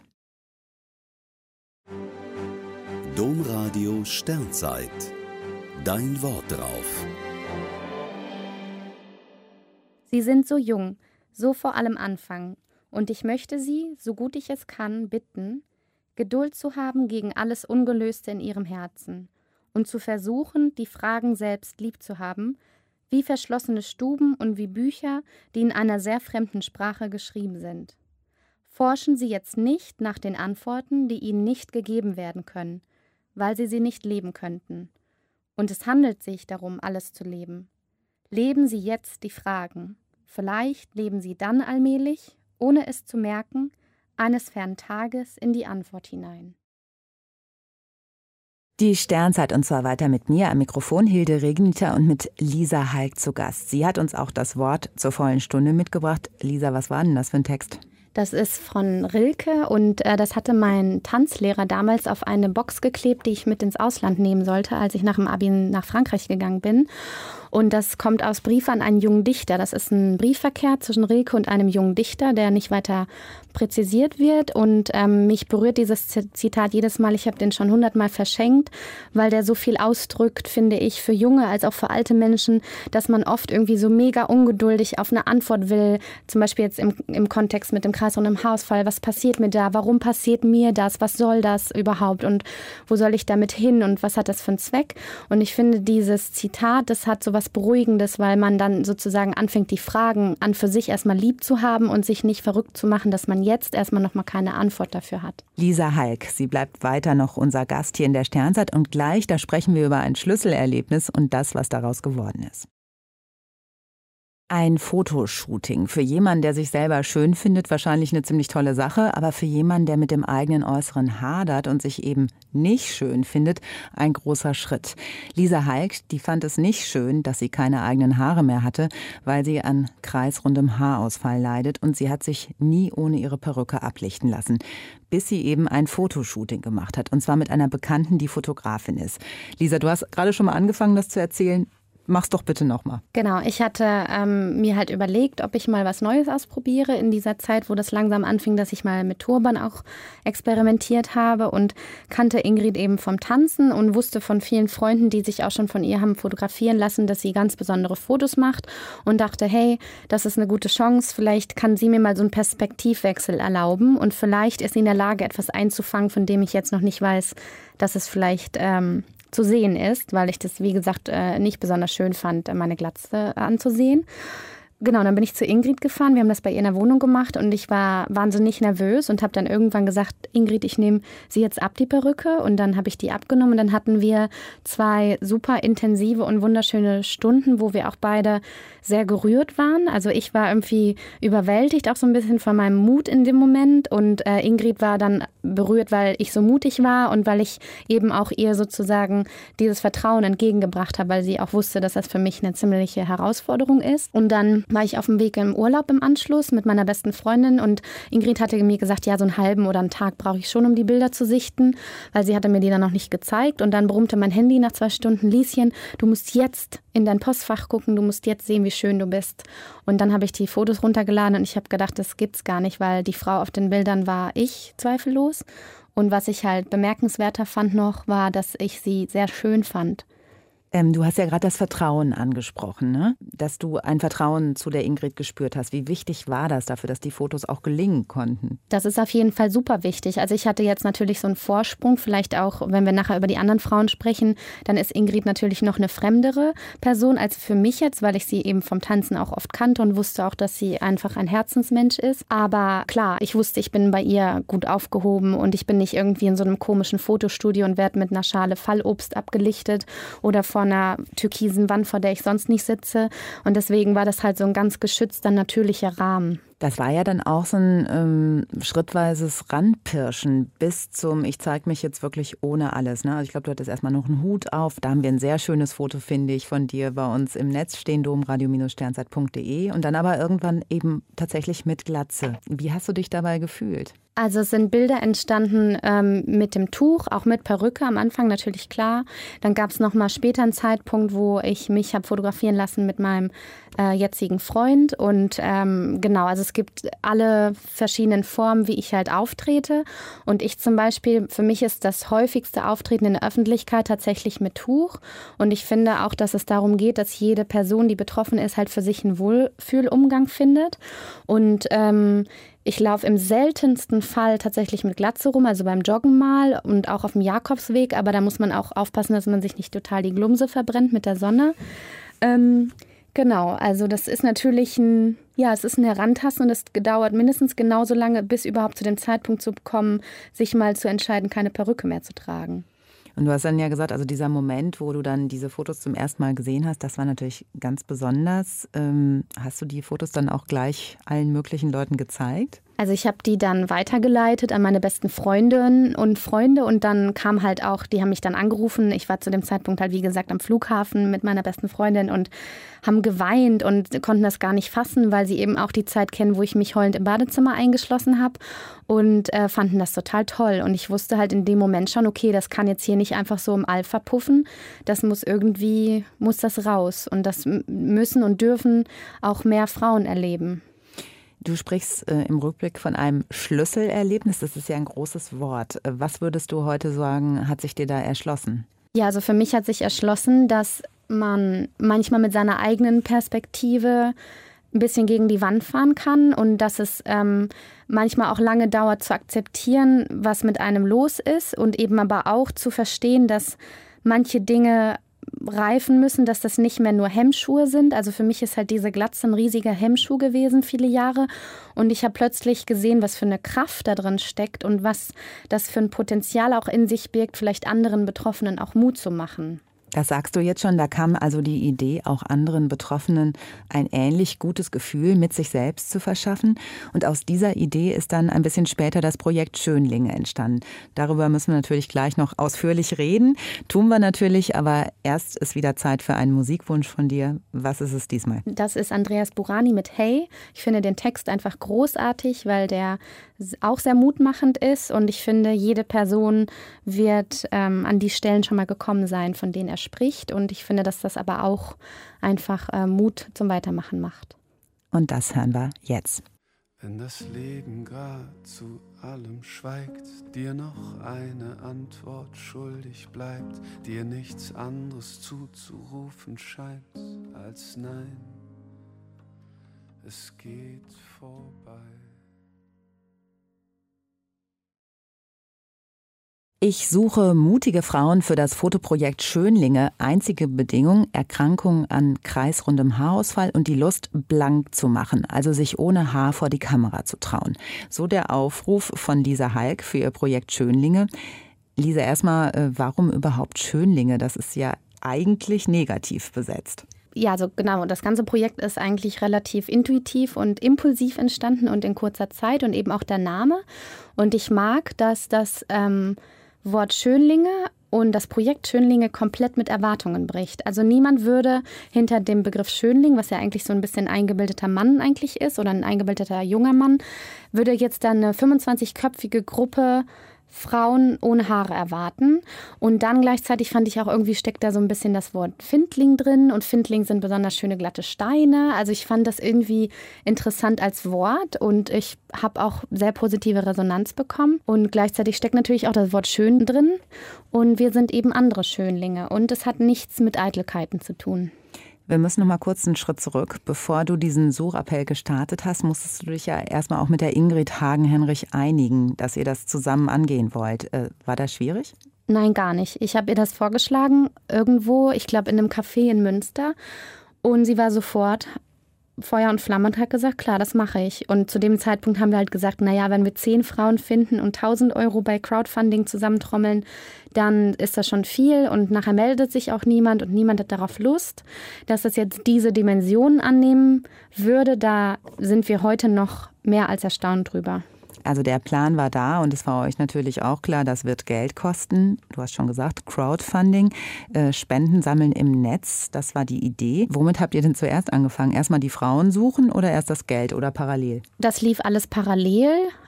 Domradio Sternzeit. Dein Wort drauf. Sie sind so jung, so vor allem Anfang. Und ich möchte Sie, so gut ich es kann, bitten, Geduld zu haben gegen alles Ungelöste in Ihrem Herzen und zu versuchen, die Fragen selbst lieb zu haben, wie verschlossene Stuben und wie Bücher, die in einer sehr fremden Sprache geschrieben sind. Forschen Sie jetzt nicht nach den Antworten, die Ihnen nicht gegeben werden können, weil Sie sie nicht leben könnten. Und es handelt sich darum, alles zu leben. Leben Sie jetzt die Fragen. Vielleicht leben Sie dann allmählich, ohne es zu merken, eines fernen Tages in die Antwort hinein. Die Sternzeit, und zwar weiter mit mir am Mikrofon, Hilde Regniter, und mit Lisa Halk zu Gast. Sie hat uns auch das Wort zur vollen Stunde mitgebracht. Lisa, was war denn das für ein Text? Das ist von Rilke und das hatte mein Tanzlehrer damals auf eine Box geklebt, die ich mit ins Ausland nehmen sollte, als ich nach dem Abi nach Frankreich gegangen bin. Und das kommt aus Brief an einen jungen Dichter. Das ist ein Briefverkehr zwischen Rilke und einem jungen Dichter, der nicht weiter präzisiert wird. Und mich berührt dieses Zitat jedes Mal. Ich habe den schon 100-mal verschenkt, weil der so viel ausdrückt, finde ich, für junge als auch für alte Menschen, dass man oft irgendwie so mega ungeduldig auf eine Antwort will. Zum Beispiel jetzt im Kontext mit dem kreisrunden Haarausfall. Was passiert mir da? Warum passiert mir das? Was soll das überhaupt? Und wo soll ich damit hin? Und was hat das für einen Zweck? Und ich finde, dieses Zitat, das hat so was Beruhigendes, weil man dann sozusagen anfängt, die Fragen an für sich erstmal lieb zu haben und sich nicht verrückt zu machen, dass man jetzt erstmal noch mal keine Antwort dafür hat. Lisa Halk, sie bleibt weiter noch unser Gast hier in der Sternzeit, und gleich, da sprechen wir über ein Schlüsselerlebnis und das, was daraus geworden ist. Ein Fotoshooting. Für jemanden, der sich selber schön findet, wahrscheinlich eine ziemlich tolle Sache, aber für jemanden, der mit dem eigenen Äußeren hadert und sich eben nicht schön findet, ein großer Schritt. Lisa Halk, die fand es nicht schön, dass sie keine eigenen Haare mehr hatte, weil sie an kreisrundem Haarausfall leidet, und sie hat sich nie ohne ihre Perücke ablichten lassen, bis sie eben ein Fotoshooting gemacht hat, und zwar mit einer Bekannten, die Fotografin ist. Lisa, du hast gerade schon mal angefangen, das zu erzählen. Mach's doch bitte nochmal. Genau, ich hatte mir halt überlegt, ob ich mal was Neues ausprobiere in dieser Zeit, wo das langsam anfing, dass ich mal mit Turban auch experimentiert habe, und kannte Ingrid eben vom Tanzen und wusste von vielen Freunden, die sich auch schon von ihr haben fotografieren lassen, dass sie ganz besondere Fotos macht, und dachte, hey, das ist eine gute Chance, vielleicht kann sie mir mal so einen Perspektivwechsel erlauben und vielleicht ist sie in der Lage, etwas einzufangen, von dem ich jetzt noch nicht weiß, dass es vielleicht zu sehen ist, weil ich das, wie gesagt, nicht besonders schön fand, meine Glatze anzusehen. Genau, dann bin ich zu Ingrid gefahren. Wir haben das bei ihr in der Wohnung gemacht und ich war wahnsinnig nervös und habe dann irgendwann gesagt, Ingrid, ich nehme sie jetzt ab, die Perücke. Und dann habe ich die abgenommen und dann hatten wir 2 super intensive und wunderschöne Stunden, wo wir auch beide sehr gerührt waren. Also ich war irgendwie überwältigt, auch so ein bisschen von meinem Mut in dem Moment, und Ingrid war dann berührt, weil ich so mutig war und weil ich eben auch ihr sozusagen dieses Vertrauen entgegengebracht habe, weil sie auch wusste, dass das für mich eine ziemliche Herausforderung ist. Und dann war ich auf dem Weg im Urlaub im Anschluss mit meiner besten Freundin, und Ingrid hatte mir gesagt, ja, so einen halben oder einen Tag brauche ich schon, um die Bilder zu sichten, weil sie hatte mir die dann noch nicht gezeigt. Und dann brummte mein Handy nach 2 Stunden, Lieschen, du musst jetzt in dein Postfach gucken, du musst jetzt sehen, wie schön du bist. Und dann habe ich die Fotos runtergeladen und ich habe gedacht, das gibt's gar nicht, weil die Frau auf den Bildern war ich, zweifellos. Und was ich halt bemerkenswerter fand noch, war, dass ich sie sehr schön fand. Du hast ja gerade das Vertrauen angesprochen, ne? Dass du ein Vertrauen zu der Ingrid gespürt hast. Wie wichtig war das dafür, dass die Fotos auch gelingen konnten? Das ist auf jeden Fall super wichtig. Also ich hatte jetzt natürlich so einen Vorsprung, vielleicht auch, wenn wir nachher über die anderen Frauen sprechen, dann ist Ingrid natürlich noch eine fremdere Person als für mich jetzt, weil ich sie eben vom Tanzen auch oft kannte und wusste auch, dass sie einfach ein Herzensmensch ist. Aber klar, ich wusste, ich bin bei ihr gut aufgehoben und ich bin nicht irgendwie in so einem komischen Fotostudio und werde mit einer Schale Fallobst abgelichtet oder vor einer türkisen Wand, vor der ich sonst nicht sitze. Und deswegen war das halt so ein ganz geschützter, natürlicher Rahmen. Das war ja dann auch so ein schrittweises Ranpirschen bis zum, ich zeige mich jetzt wirklich ohne alles. Ne? Also ich glaube, du hattest erstmal noch einen Hut auf. Da haben wir ein sehr schönes Foto, finde ich, von dir bei uns im Netz stehen, domradio-sternzeit.de. Und dann aber irgendwann eben tatsächlich mit Glatze. Wie hast du dich dabei gefühlt? Also es sind Bilder entstanden mit dem Tuch, auch mit Perücke, am Anfang natürlich klar. Dann gab es noch mal später einen Zeitpunkt, wo ich mich habe fotografieren lassen mit meinem jetzigen Freund. Und genau, also es gibt alle verschiedenen Formen, wie ich halt auftrete. Und ich zum Beispiel, für mich ist das häufigste Auftreten in der Öffentlichkeit tatsächlich mit Tuch. Und ich finde auch, dass es darum geht, dass jede Person, die betroffen ist, halt für sich einen Wohlfühlumgang findet. Und ich laufe im seltensten Fall tatsächlich mit Glatze rum, also beim Joggen mal und auch auf dem Jakobsweg. Aber da muss man auch aufpassen, dass man sich nicht total die Glumse verbrennt mit der Sonne. Genau, also das ist natürlich es ist ein Herantasten und es dauert mindestens genauso lange, bis überhaupt zu dem Zeitpunkt zu kommen, sich mal zu entscheiden, keine Perücke mehr zu tragen. Und du hast dann ja gesagt, also dieser Moment, wo du dann diese Fotos zum ersten Mal gesehen hast, das war natürlich ganz besonders. Hast du die Fotos dann auch gleich allen möglichen Leuten gezeigt? Also ich habe die dann weitergeleitet an meine besten Freundinnen und Freunde und dann kam halt auch, die haben mich dann angerufen. Ich war zu dem Zeitpunkt halt, wie gesagt, am Flughafen mit meiner besten Freundin und haben geweint und konnten das gar nicht fassen, weil sie eben auch die Zeit kennen, wo ich mich heulend im Badezimmer eingeschlossen habe und fanden das total toll. Und ich wusste halt in dem Moment schon, okay, das kann jetzt hier nicht einfach so im All verpuffen. Das muss das raus. Und das müssen und dürfen auch mehr Frauen erleben. Du sprichst im Rückblick von einem Schlüsselerlebnis. Das ist ja ein großes Wort. Was würdest du heute sagen, hat sich dir da erschlossen? Ja, also für mich hat sich erschlossen, dass man manchmal mit seiner eigenen Perspektive ein bisschen gegen die Wand fahren kann und dass es manchmal auch lange dauert zu akzeptieren, was mit einem los ist und eben aber auch zu verstehen, dass manche Dinge reifen müssen, dass das nicht mehr nur Hemmschuhe sind. Also für mich ist halt diese Glatze ein riesiger Hemmschuh gewesen, viele Jahre. Und ich habe plötzlich gesehen, was für eine Kraft da drin steckt und was das für ein Potenzial auch in sich birgt, vielleicht anderen Betroffenen auch Mut zu machen. Das sagst du jetzt schon, da kam also die Idee, auch anderen Betroffenen ein ähnlich gutes Gefühl mit sich selbst zu verschaffen. Und aus dieser Idee ist dann ein bisschen später das Projekt Schönlinge entstanden. Darüber müssen wir natürlich gleich noch ausführlich reden. Tun wir natürlich, aber erst ist wieder Zeit für einen Musikwunsch von dir. Was ist es diesmal? Das ist Andreas Burani mit Hey. Ich finde den Text einfach großartig, weil der auch sehr mutmachend ist. Und ich finde, jede Person wird an die Stellen schon mal gekommen sein, von denen er spricht. Und ich finde, dass das aber auch einfach Mut zum Weitermachen macht. Und das hören wir jetzt. Wenn das Leben grad zu allem schweigt, dir noch eine Antwort schuldig bleibt, dir nichts anderes zuzurufen scheint als Nein, es geht vorbei. Ich suche mutige Frauen für das Fotoprojekt Schönlinge. Einzige Bedingung: Erkrankung an kreisrundem Haarausfall und die Lust, blank zu machen, also sich ohne Haar vor die Kamera zu trauen. So der Aufruf von Lisa Halk für ihr Projekt Schönlinge. Lisa, erstmal, warum überhaupt Schönlinge? Das ist ja eigentlich negativ besetzt. Ja, also genau. Das ganze Projekt ist eigentlich relativ intuitiv und impulsiv entstanden und in kurzer Zeit und eben auch der Name. Und ich mag, dass das Wort Schönlinge und das Projekt Schönlinge komplett mit Erwartungen bricht. Also niemand würde hinter dem Begriff Schönling, was ja eigentlich so ein bisschen eingebildeter Mann eigentlich ist oder ein eingebildeter junger Mann, würde jetzt dann eine 25-köpfige Gruppe Frauen ohne Haare erwarten. Und dann gleichzeitig fand ich auch irgendwie steckt da so ein bisschen das Wort Findling drin. Und Findling sind besonders schöne glatte Steine. Also ich fand das irgendwie interessant als Wort und ich habe auch sehr positive Resonanz bekommen. Und gleichzeitig steckt natürlich auch das Wort schön drin. Und wir sind eben andere Schönlinge. Und es hat nichts mit Eitelkeiten zu tun. Wir müssen noch mal kurz einen Schritt zurück. Bevor du diesen Suchappell gestartet hast, musstest du dich ja erstmal auch mit der Ingrid Hagen-Henrich einigen, dass ihr das zusammen angehen wollt. War das schwierig? Nein, gar nicht. Ich habe ihr das vorgeschlagen, irgendwo, ich glaube in einem Café in Münster. Und sie war sofort Feuer und Flamme und hat gesagt, klar, das mache ich. Und zu dem Zeitpunkt haben wir halt gesagt, naja, wenn wir 10 Frauen finden und 1.000 € bei Crowdfunding zusammentrommeln, dann ist das schon viel und nachher meldet sich auch niemand und niemand hat darauf Lust. Dass das jetzt diese Dimensionen annehmen würde, da sind wir heute noch mehr als erstaunt drüber. Also der Plan war da und es war euch natürlich auch klar, das wird Geld kosten. Du hast schon gesagt, Crowdfunding, Spenden sammeln im Netz, das war die Idee. Womit habt ihr denn zuerst angefangen? Erstmal die Frauen suchen oder erst das Geld oder parallel? Das lief alles parallel.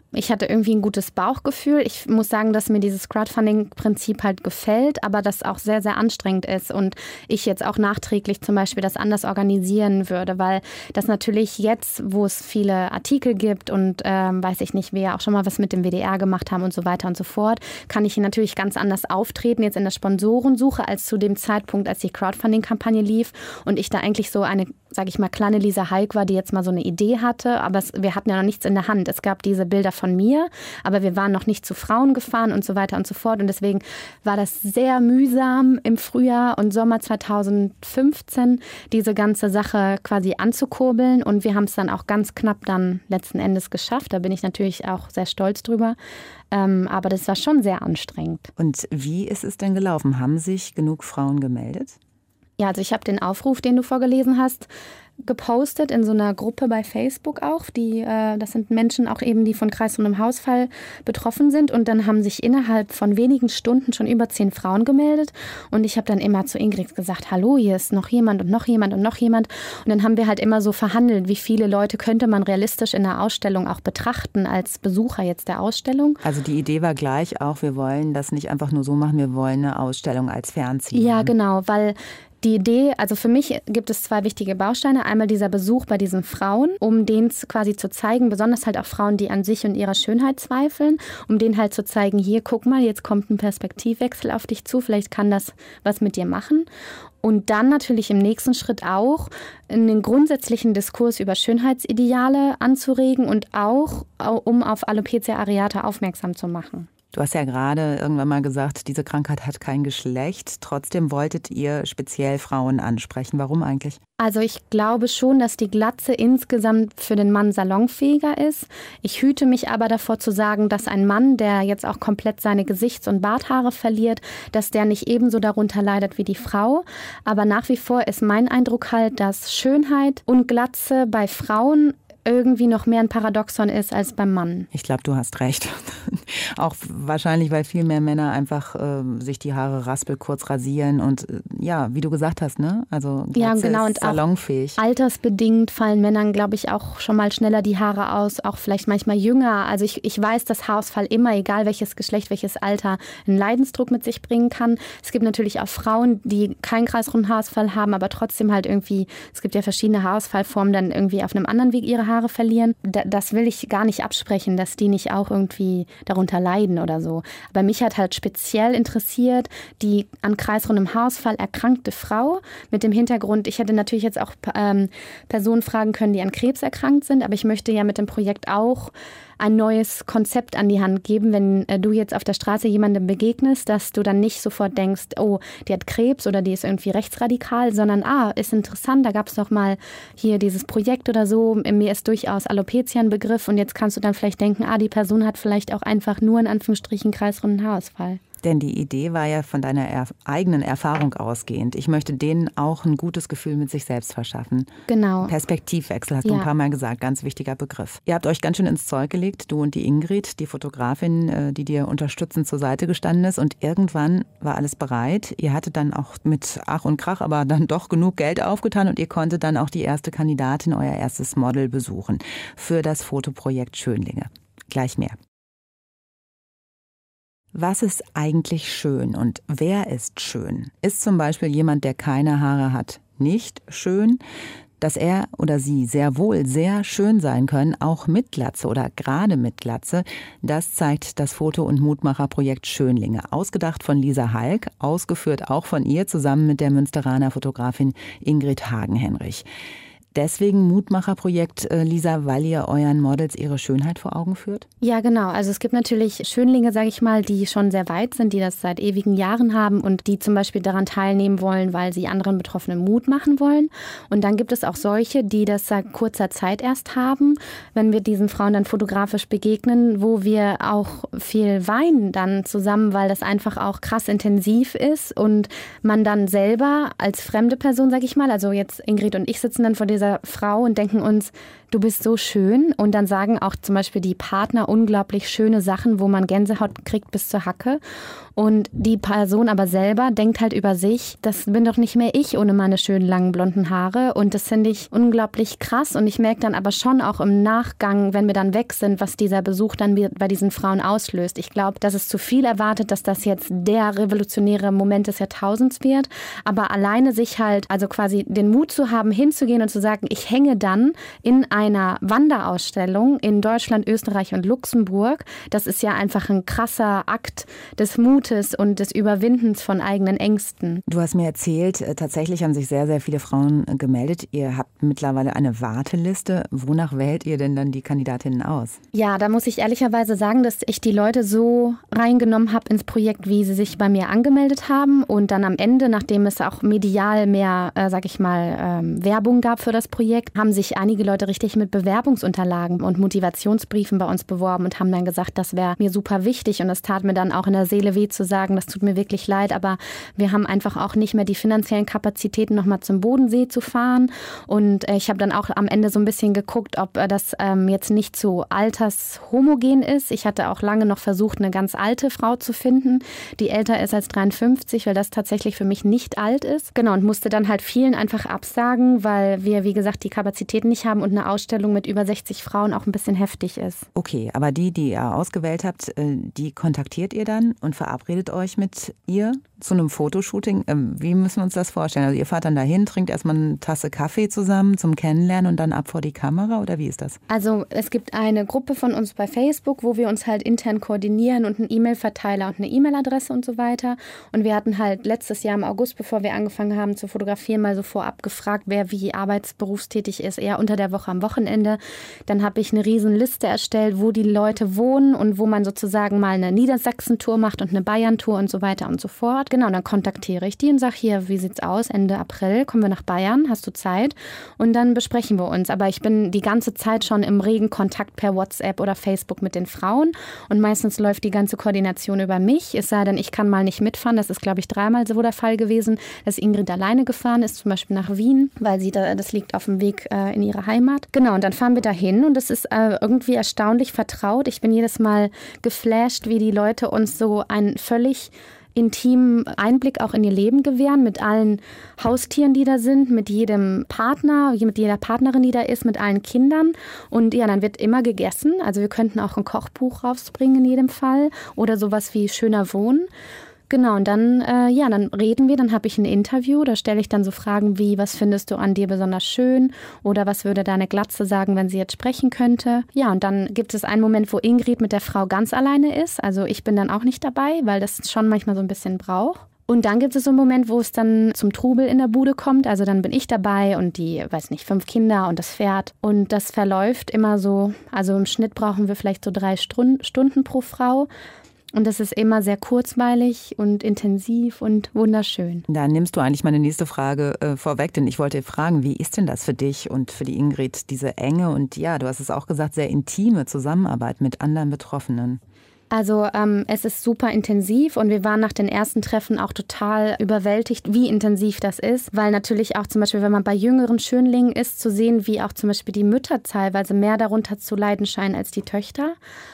Ich hatte irgendwie ein gutes Bauchgefühl. Ich muss sagen, dass mir dieses Crowdfunding-Prinzip halt gefällt, aber das auch sehr, sehr anstrengend ist und ich jetzt auch nachträglich zum Beispiel das anders organisieren würde, weil das natürlich jetzt, wo es viele Artikel gibt und weiß ich nicht, wir ja auch schon mal was mit dem WDR gemacht haben und so weiter und so fort, kann ich hier natürlich ganz anders auftreten jetzt in der Sponsorensuche als zu dem Zeitpunkt, als die Crowdfunding-Kampagne lief und ich da eigentlich so eine, sage ich mal, kleine Lisa Halk war, die jetzt mal so eine Idee hatte, aber wir hatten ja noch nichts in der Hand. Es gab diese Bilder von mir, aber wir waren noch nicht zu Frauen gefahren und so weiter und so fort. Und deswegen war das sehr mühsam im Frühjahr und Sommer 2015, diese ganze Sache quasi anzukurbeln. Und wir haben es dann auch ganz knapp dann letzten Endes geschafft. Da bin ich natürlich auch sehr stolz drüber. Aber das war schon sehr anstrengend. Und wie ist es denn gelaufen? Haben sich genug Frauen gemeldet? Ja, also ich habe den Aufruf, den du vorgelesen hast, gepostet in so einer Gruppe bei Facebook auch. Das sind Menschen auch eben, die von kreisrundem Hausfall betroffen sind. Und dann haben sich innerhalb von wenigen Stunden schon über 10 Frauen gemeldet. Und ich habe dann immer zu Ingrid gesagt, hallo, hier ist noch jemand und noch jemand und noch jemand. Und dann haben wir halt immer so verhandelt, wie viele Leute könnte man realistisch in der Ausstellung auch betrachten als Besucher jetzt der Ausstellung. Also die Idee war gleich auch, wir wollen das nicht einfach nur so machen, wir wollen eine Ausstellung als Fernziehen. Ja, genau, weil die Idee, also für mich gibt es 2 wichtige Bausteine. Einmal dieser Besuch bei diesen Frauen, um denen quasi zu zeigen, besonders halt auch Frauen, die an sich und ihrer Schönheit zweifeln, um denen halt zu zeigen, hier, guck mal, jetzt kommt ein Perspektivwechsel auf dich zu, vielleicht kann das was mit dir machen. Und dann natürlich im nächsten Schritt auch einen grundsätzlichen Diskurs über Schönheitsideale anzuregen und auch, um auf Alopecia areata aufmerksam zu machen. Du hast ja gerade irgendwann mal gesagt, diese Krankheit hat kein Geschlecht. Trotzdem wolltet ihr speziell Frauen ansprechen. Warum eigentlich? Also ich glaube schon, dass die Glatze insgesamt für den Mann salonfähiger ist. Ich hüte mich aber davor zu sagen, dass ein Mann, der jetzt auch komplett seine Gesichts- und Barthaare verliert, dass der nicht ebenso darunter leidet wie die Frau. Aber nach wie vor ist mein Eindruck halt, dass Schönheit und Glatze bei Frauen irgendwie noch mehr ein Paradoxon ist als beim Mann. Ich glaube, du hast recht. Auch wahrscheinlich, weil viel mehr Männer einfach sich die Haare raspelkurz rasieren und ja, wie du gesagt hast, ne? Also Glatze ja, genau, ist salonfähig. Auch altersbedingt fallen Männern, glaube ich, auch schon mal schneller die Haare aus, auch vielleicht manchmal jünger. Also ich weiß, dass Haarausfall immer, egal welches Geschlecht, welches Alter, einen Leidensdruck mit sich bringen kann. Es gibt natürlich auch Frauen, die keinen kreisrunden Haarausfall haben, aber trotzdem halt irgendwie, es gibt ja verschiedene Haarausfallformen, dann irgendwie auf einem anderen Weg ihre Haare verlieren. Das will ich gar nicht absprechen, dass die nicht auch irgendwie darunter leiden oder so. Aber mich hat halt speziell interessiert, die an kreisrundem Haarausfall erkrankte Frau mit dem Hintergrund, ich hätte natürlich jetzt auch Personen fragen können, die an Krebs erkrankt sind, aber ich möchte ja mit dem Projekt auch ein neues Konzept an die Hand geben, wenn du jetzt auf der Straße jemandem begegnest, dass du dann nicht sofort denkst, oh, die hat Krebs oder die ist irgendwie rechtsradikal, sondern ist interessant, da gab es doch mal hier dieses Projekt oder so, mir ist durchaus Alopecia ein Begriff und jetzt kannst du dann vielleicht denken, die Person hat vielleicht auch einfach nur in Anführungsstrichen kreisrunden Haarausfall. Denn die Idee war ja von deiner eigenen Erfahrung ausgehend. Ich möchte denen auch ein gutes Gefühl mit sich selbst verschaffen. Genau. Perspektivwechsel, hast du ein paar Mal gesagt, ganz wichtiger Begriff. Ihr habt euch ganz schön ins Zeug gelegt, du und die Ingrid, die Fotografin, die dir unterstützend zur Seite gestanden ist. Und irgendwann war alles bereit. Ihr hattet dann auch mit Ach und Krach, aber dann doch genug Geld aufgetan und ihr konntet dann auch die erste Kandidatin, euer erstes Model besuchen für das Fotoprojekt Schönlinge. Gleich mehr. Was ist eigentlich schön und wer ist schön? Ist zum Beispiel jemand, der keine Haare hat, nicht schön? Dass er oder sie sehr wohl sehr schön sein können, auch mit Glatze oder gerade mit Glatze, das zeigt das Foto- und Mutmacherprojekt Schönlinge. Ausgedacht von Lisa Halk, ausgeführt auch von ihr zusammen mit der Münsteraner Fotografin Ingrid Hagen-Henrich. Deswegen Mutmacherprojekt, Lisa, weil ihr euren Models ihre Schönheit vor Augen führt? Ja, genau. Also es gibt natürlich Schönlinge, sage ich mal, die schon sehr weit sind, die das seit ewigen Jahren haben und die zum Beispiel daran teilnehmen wollen, weil sie anderen Betroffenen Mut machen wollen. Und dann gibt es auch solche, die das seit kurzer Zeit erst haben, wenn wir diesen Frauen dann fotografisch begegnen, wo wir auch viel weinen dann zusammen, weil das einfach auch krass intensiv ist und man dann selber als fremde Person, sage ich mal, also jetzt Ingrid und ich sitzen dann vor dieser dieser Frau und denken uns, du bist so schön. Und dann sagen auch zum Beispiel die Partner unglaublich schöne Sachen, wo man Gänsehaut kriegt bis zur Hacke. Und die Person aber selber denkt halt über sich, das bin doch nicht mehr ich ohne meine schönen langen blonden Haare. Und das finde ich unglaublich krass. Und ich merke dann aber schon auch im Nachgang, wenn wir dann weg sind, was dieser Besuch dann bei diesen Frauen auslöst. Ich glaube, dass es zu viel erwartet, dass das jetzt der revolutionäre Moment des Jahrtausends wird. Aber alleine sich halt, also quasi den Mut zu haben, hinzugehen und zu sagen, ich hänge dann in einer Wanderausstellung in Deutschland, Österreich und Luxemburg. Das ist ja einfach ein krasser Akt des Mutes und des Überwindens von eigenen Ängsten. Du hast mir erzählt, tatsächlich haben sich sehr, sehr viele Frauen gemeldet. Ihr habt mittlerweile eine Warteliste. Wonach wählt ihr denn dann die Kandidatinnen aus? Ja, da muss ich ehrlicherweise sagen, dass ich die Leute so reingenommen habe ins Projekt, wie sie sich bei mir angemeldet haben. Und dann am Ende, nachdem es auch medial mehr, Werbung gab für das Projekt, haben sich einige Leute richtig mit Bewerbungsunterlagen und Motivationsbriefen bei uns beworben und haben dann gesagt, das wäre mir super wichtig. Und es tat mir dann auch in der Seele weh zu sagen, das tut mir wirklich leid, aber wir haben einfach auch nicht mehr die finanziellen Kapazitäten, nochmal zum Bodensee zu fahren. Und ich habe dann auch am Ende so ein bisschen geguckt, ob das jetzt nicht so altershomogen ist. Ich hatte auch lange noch versucht, eine ganz alte Frau zu finden, die älter ist als 53, weil das tatsächlich für mich nicht alt ist. Genau, und musste dann halt vielen einfach absagen, weil wir, wie gesagt, die Kapazitäten nicht haben und eine Ausstellung mit über 60 Frauen auch ein bisschen heftig ist. Okay, aber die ihr ausgewählt habt, die kontaktiert ihr dann und verabredet euch mit ihr zu einem Fotoshooting. Wie müssen wir uns das vorstellen? Also ihr fahrt dann dahin, trinkt erstmal eine Tasse Kaffee zusammen zum Kennenlernen und dann ab vor die Kamera oder wie ist das? Also es gibt eine Gruppe von uns bei Facebook, wo wir uns halt intern koordinieren und einen E-Mail-Verteiler und eine E-Mail-Adresse und so weiter. Und wir hatten halt letztes Jahr im August, bevor wir angefangen haben zu fotografieren, mal so vorab gefragt, wer wie arbeitsberufstätig ist, eher unter der Woche am Wochenende. Dann habe ich eine riesen Liste erstellt, wo die Leute wohnen und wo man sozusagen mal eine Niedersachsen-Tour macht und eine Bayern-Tour und so weiter und so fort. Genau, dann kontaktiere ich die und sage, hier, wie sieht's aus? Ende April kommen wir nach Bayern, hast du Zeit? Und dann besprechen wir uns. Aber ich bin die ganze Zeit schon im regen Kontakt per WhatsApp oder Facebook mit den Frauen und meistens läuft die ganze Koordination über mich. Es sei denn, ich kann mal nicht mitfahren. Das ist, glaube ich, 3-mal so der Fall gewesen, dass Ingrid alleine gefahren ist, zum Beispiel nach Wien, weil das liegt auf dem Weg in ihre Heimat. Genau, und dann fahren wir dahin und es ist irgendwie erstaunlich vertraut. Ich bin jedes Mal geflasht, wie die Leute uns so einen völlig intimen Einblick auch in ihr Leben gewähren, mit allen Haustieren, die da sind, mit jedem Partner, mit jeder Partnerin, die da ist, mit allen Kindern. Und ja, dann wird immer gegessen. Also wir könnten auch ein Kochbuch rausbringen in jedem Fall oder sowas wie Schöner Wohnen. Genau, und dann, dann reden wir, dann habe ich ein Interview, da stelle ich dann so Fragen wie, was findest du an dir besonders schön oder was würde deine Glatze sagen, wenn sie jetzt sprechen könnte. Ja, und dann gibt es einen Moment, wo Ingrid mit der Frau ganz alleine ist, also ich bin dann auch nicht dabei, weil das schon manchmal so ein bisschen braucht. Und dann gibt es so einen Moment, wo es dann zum Trubel in der Bude kommt, also dann bin ich dabei und die, 5 Kinder und das Pferd und das verläuft immer so, also im Schnitt brauchen wir vielleicht so 3 Stunden pro Frau. Und das ist immer sehr kurzweilig und intensiv und wunderschön. Da nimmst du eigentlich meine nächste Frage vorweg, denn ich wollte fragen, wie ist denn das für dich und für die Ingrid, diese enge und ja, du hast es auch gesagt, sehr intime Zusammenarbeit mit anderen Betroffenen? Also es ist super intensiv und wir waren nach den ersten Treffen auch total überwältigt, wie intensiv das ist. Weil natürlich auch zum Beispiel, wenn man bei jüngeren Schönlingen ist, zu sehen, wie auch zum Beispiel die Mütter teilweise mehr darunter zu leiden scheinen als die Töchter.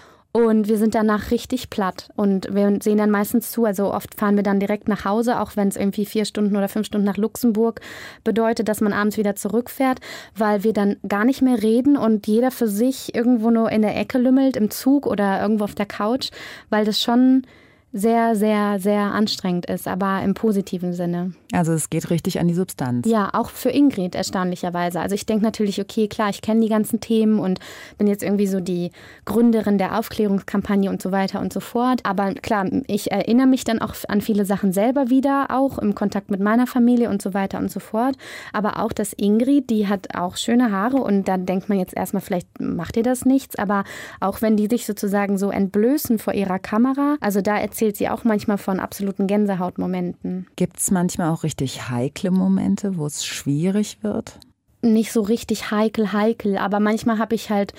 Und wir sind danach richtig platt und wir sehen dann meistens zu, also oft fahren wir dann direkt nach Hause, auch wenn es irgendwie 4 Stunden oder 5 Stunden nach Luxemburg bedeutet, dass man abends wieder zurückfährt, weil wir dann gar nicht mehr reden und jeder für sich irgendwo nur in der Ecke lümmelt, im Zug oder irgendwo auf der Couch, weil das schon sehr, sehr, sehr anstrengend ist, aber im positiven Sinne. Also es geht richtig an die Substanz. Ja, auch für Ingrid erstaunlicherweise. Also ich denke natürlich, okay, klar, ich kenne die ganzen Themen und bin jetzt irgendwie so die Gründerin der Aufklärungskampagne und so weiter und so fort. Aber klar, ich erinnere mich dann auch an viele Sachen selber wieder, auch im Kontakt mit meiner Familie und so weiter und so fort. Aber auch, dass Ingrid, die hat auch schöne Haare und dann denkt man jetzt erstmal, vielleicht macht ihr das nichts. Aber auch wenn die sich sozusagen so entblößen vor ihrer Kamera, also da erzählt sie auch manchmal von absoluten Gänsehautmomenten. Gibt es manchmal auch richtig heikle Momente, wo es schwierig wird? Nicht so richtig heikel, aber manchmal habe ich halt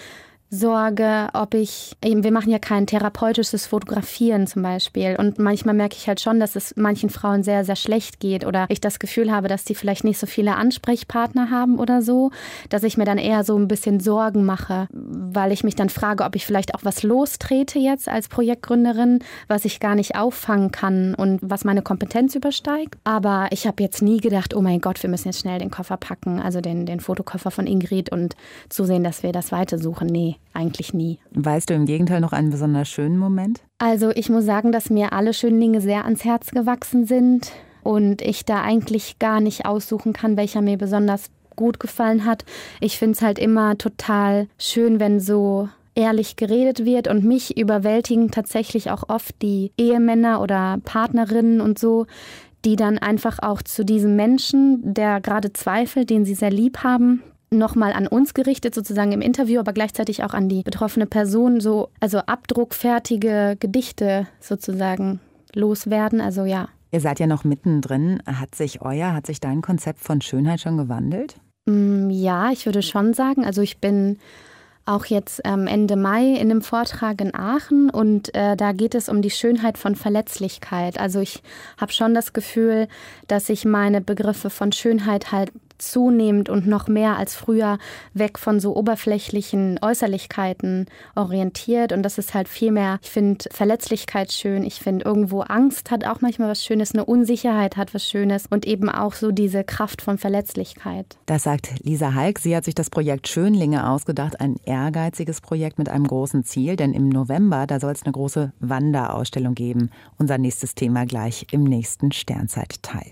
Sorge, wir machen ja kein therapeutisches Fotografieren zum Beispiel und manchmal merke ich halt schon, dass es manchen Frauen sehr, sehr schlecht geht oder ich das Gefühl habe, dass die vielleicht nicht so viele Ansprechpartner haben oder so, dass ich mir dann eher so ein bisschen Sorgen mache, weil ich mich dann frage, ob ich vielleicht auch was lostrete jetzt als Projektgründerin, was ich gar nicht auffangen kann und was meine Kompetenz übersteigt. Aber ich habe jetzt nie gedacht, oh mein Gott, wir müssen jetzt schnell den Koffer packen, also den Fotokoffer von Ingrid und zusehen, dass wir das weitersuchen. Nee. Eigentlich nie. Weißt du im Gegenteil noch einen besonders schönen Moment? Also ich muss sagen, dass mir alle Schönlinge sehr ans Herz gewachsen sind und ich da eigentlich gar nicht aussuchen kann, welcher mir besonders gut gefallen hat. Ich finde es halt immer total schön, wenn so ehrlich geredet wird und mich überwältigen tatsächlich auch oft die Ehemänner oder Partnerinnen und so, die dann einfach auch zu diesem Menschen, der gerade zweifelt, den sie sehr lieb haben, nochmal an uns gerichtet, sozusagen im Interview, aber gleichzeitig auch an die betroffene Person, also abdruckfertige Gedichte sozusagen loswerden, also ja. Ihr seid ja noch mittendrin. Hat sich dein Konzept von Schönheit schon gewandelt? Ja, ich würde schon sagen, also ich bin auch jetzt Ende Mai in einem Vortrag in Aachen und da geht es um die Schönheit von Verletzlichkeit. Also ich habe schon das Gefühl, dass ich meine Begriffe von Schönheit halt zunehmend und noch mehr als früher weg von so oberflächlichen Äußerlichkeiten orientiert und das ist halt viel mehr, ich finde Verletzlichkeit schön, ich finde irgendwo Angst hat auch manchmal was Schönes, eine Unsicherheit hat was Schönes und eben auch so diese Kraft von Verletzlichkeit. Das sagt Lisa Halk, sie hat sich das Projekt Schönlinge ausgedacht, ein ehrgeiziges Projekt mit einem großen Ziel, denn im November, da soll es eine große Wanderausstellung geben. Unser nächstes Thema gleich im nächsten Sternzeit-Teil.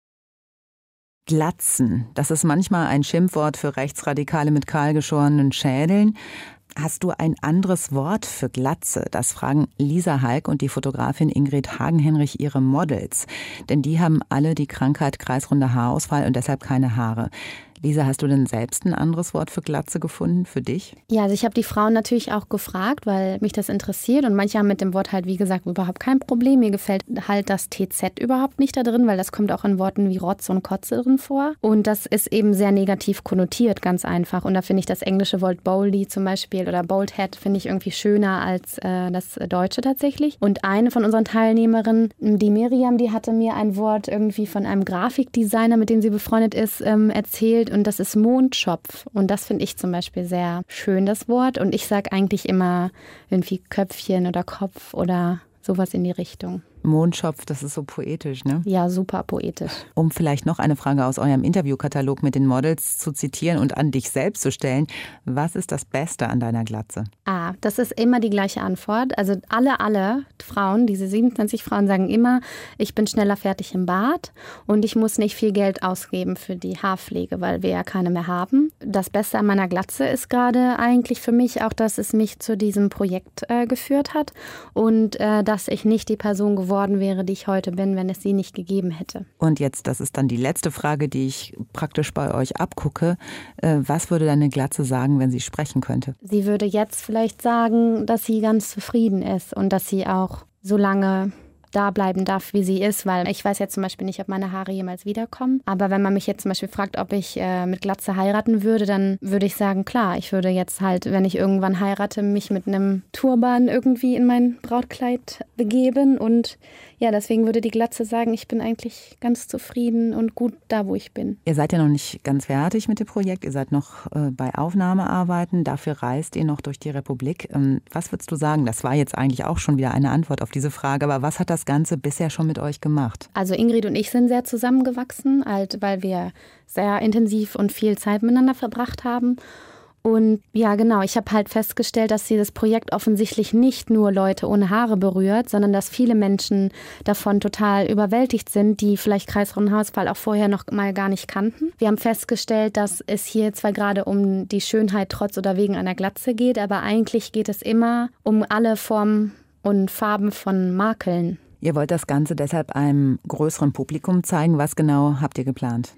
Glatzen, das ist manchmal ein Schimpfwort für Rechtsradikale mit kahlgeschorenen Schädeln. Hast du ein anderes Wort für Glatze? Das fragen Lisa Halk und die Fotografin Ingrid Hagenhenrich ihre Models. Denn die haben alle die Krankheit kreisrunder Haarausfall und deshalb keine Haare. Lisa, hast du denn selbst ein anderes Wort für Glatze gefunden, für dich? Ja, also ich habe die Frauen natürlich auch gefragt, weil mich das interessiert. Und manche haben mit dem Wort halt, wie gesagt, überhaupt kein Problem. Mir gefällt halt das TZ überhaupt nicht da drin, weil das kommt auch in Worten wie Rotze und Kotze drin vor. Und das ist eben sehr negativ konnotiert, ganz einfach. Und da finde ich das englische Wort boldy zum Beispiel oder boldhead finde ich irgendwie schöner als das deutsche tatsächlich. Und eine von unseren Teilnehmerinnen, die Miriam, die hatte mir ein Wort irgendwie von einem Grafikdesigner, mit dem sie befreundet ist, erzählt. Und das ist Mondschopf. Und das finde ich zum Beispiel sehr schön, das Wort. Und ich sage eigentlich immer irgendwie Köpfchen oder Kopf oder sowas in die Richtung. Mondschopf, das ist so poetisch, ne? Ja, super poetisch. Um vielleicht noch eine Frage aus eurem Interviewkatalog mit den Models zu zitieren und an dich selbst zu stellen. Was ist das Beste an deiner Glatze? Das ist immer die gleiche Antwort. Also alle Frauen, diese 27 Frauen sagen immer, ich bin schneller fertig im Bad und ich muss nicht viel Geld ausgeben für die Haarpflege, weil wir ja keine mehr haben. Das Beste an meiner Glatze ist gerade eigentlich für mich auch, dass es mich zu diesem Projekt geführt hat und dass ich nicht die Person geworden wäre, die ich heute bin, wenn es sie nicht gegeben hätte. Und jetzt, das ist dann die letzte Frage, die ich praktisch bei euch abgucke. Was würde deine Glatze sagen, wenn sie sprechen könnte? Sie würde jetzt vielleicht sagen, dass sie ganz zufrieden ist und dass sie auch so lange da bleiben darf, wie sie ist, weil ich weiß jetzt zum Beispiel nicht, ob meine Haare jemals wiederkommen. Aber wenn man mich jetzt zum Beispiel fragt, ob ich mit Glatze heiraten würde, dann würde ich sagen, klar, ich würde jetzt halt, wenn ich irgendwann heirate, mich mit einem Turban irgendwie in mein Brautkleid begeben und ja, deswegen würde die Glatze sagen, ich bin eigentlich ganz zufrieden und gut da, wo ich bin. Ihr seid ja noch nicht ganz fertig mit dem Projekt, ihr seid noch bei Aufnahmearbeiten, dafür reist ihr noch durch die Republik. Was würdest du sagen? Das war jetzt eigentlich auch schon wieder eine Antwort auf diese Frage, aber was hat das Ganze bisher schon mit euch gemacht? Also Ingrid und ich sind sehr zusammengewachsen, halt, weil wir sehr intensiv und viel Zeit miteinander verbracht haben. Und ja, genau, ich habe halt festgestellt, dass dieses Projekt offensichtlich nicht nur Leute ohne Haare berührt, sondern dass viele Menschen davon total überwältigt sind, die vielleicht kreisrunden Haarausfall auch vorher noch mal gar nicht kannten. Wir haben festgestellt, dass es hier zwar gerade um die Schönheit trotz oder wegen einer Glatze geht, aber eigentlich geht es immer um alle Formen und Farben von Makeln. Ihr wollt das Ganze deshalb einem größeren Publikum zeigen. Was genau habt ihr geplant?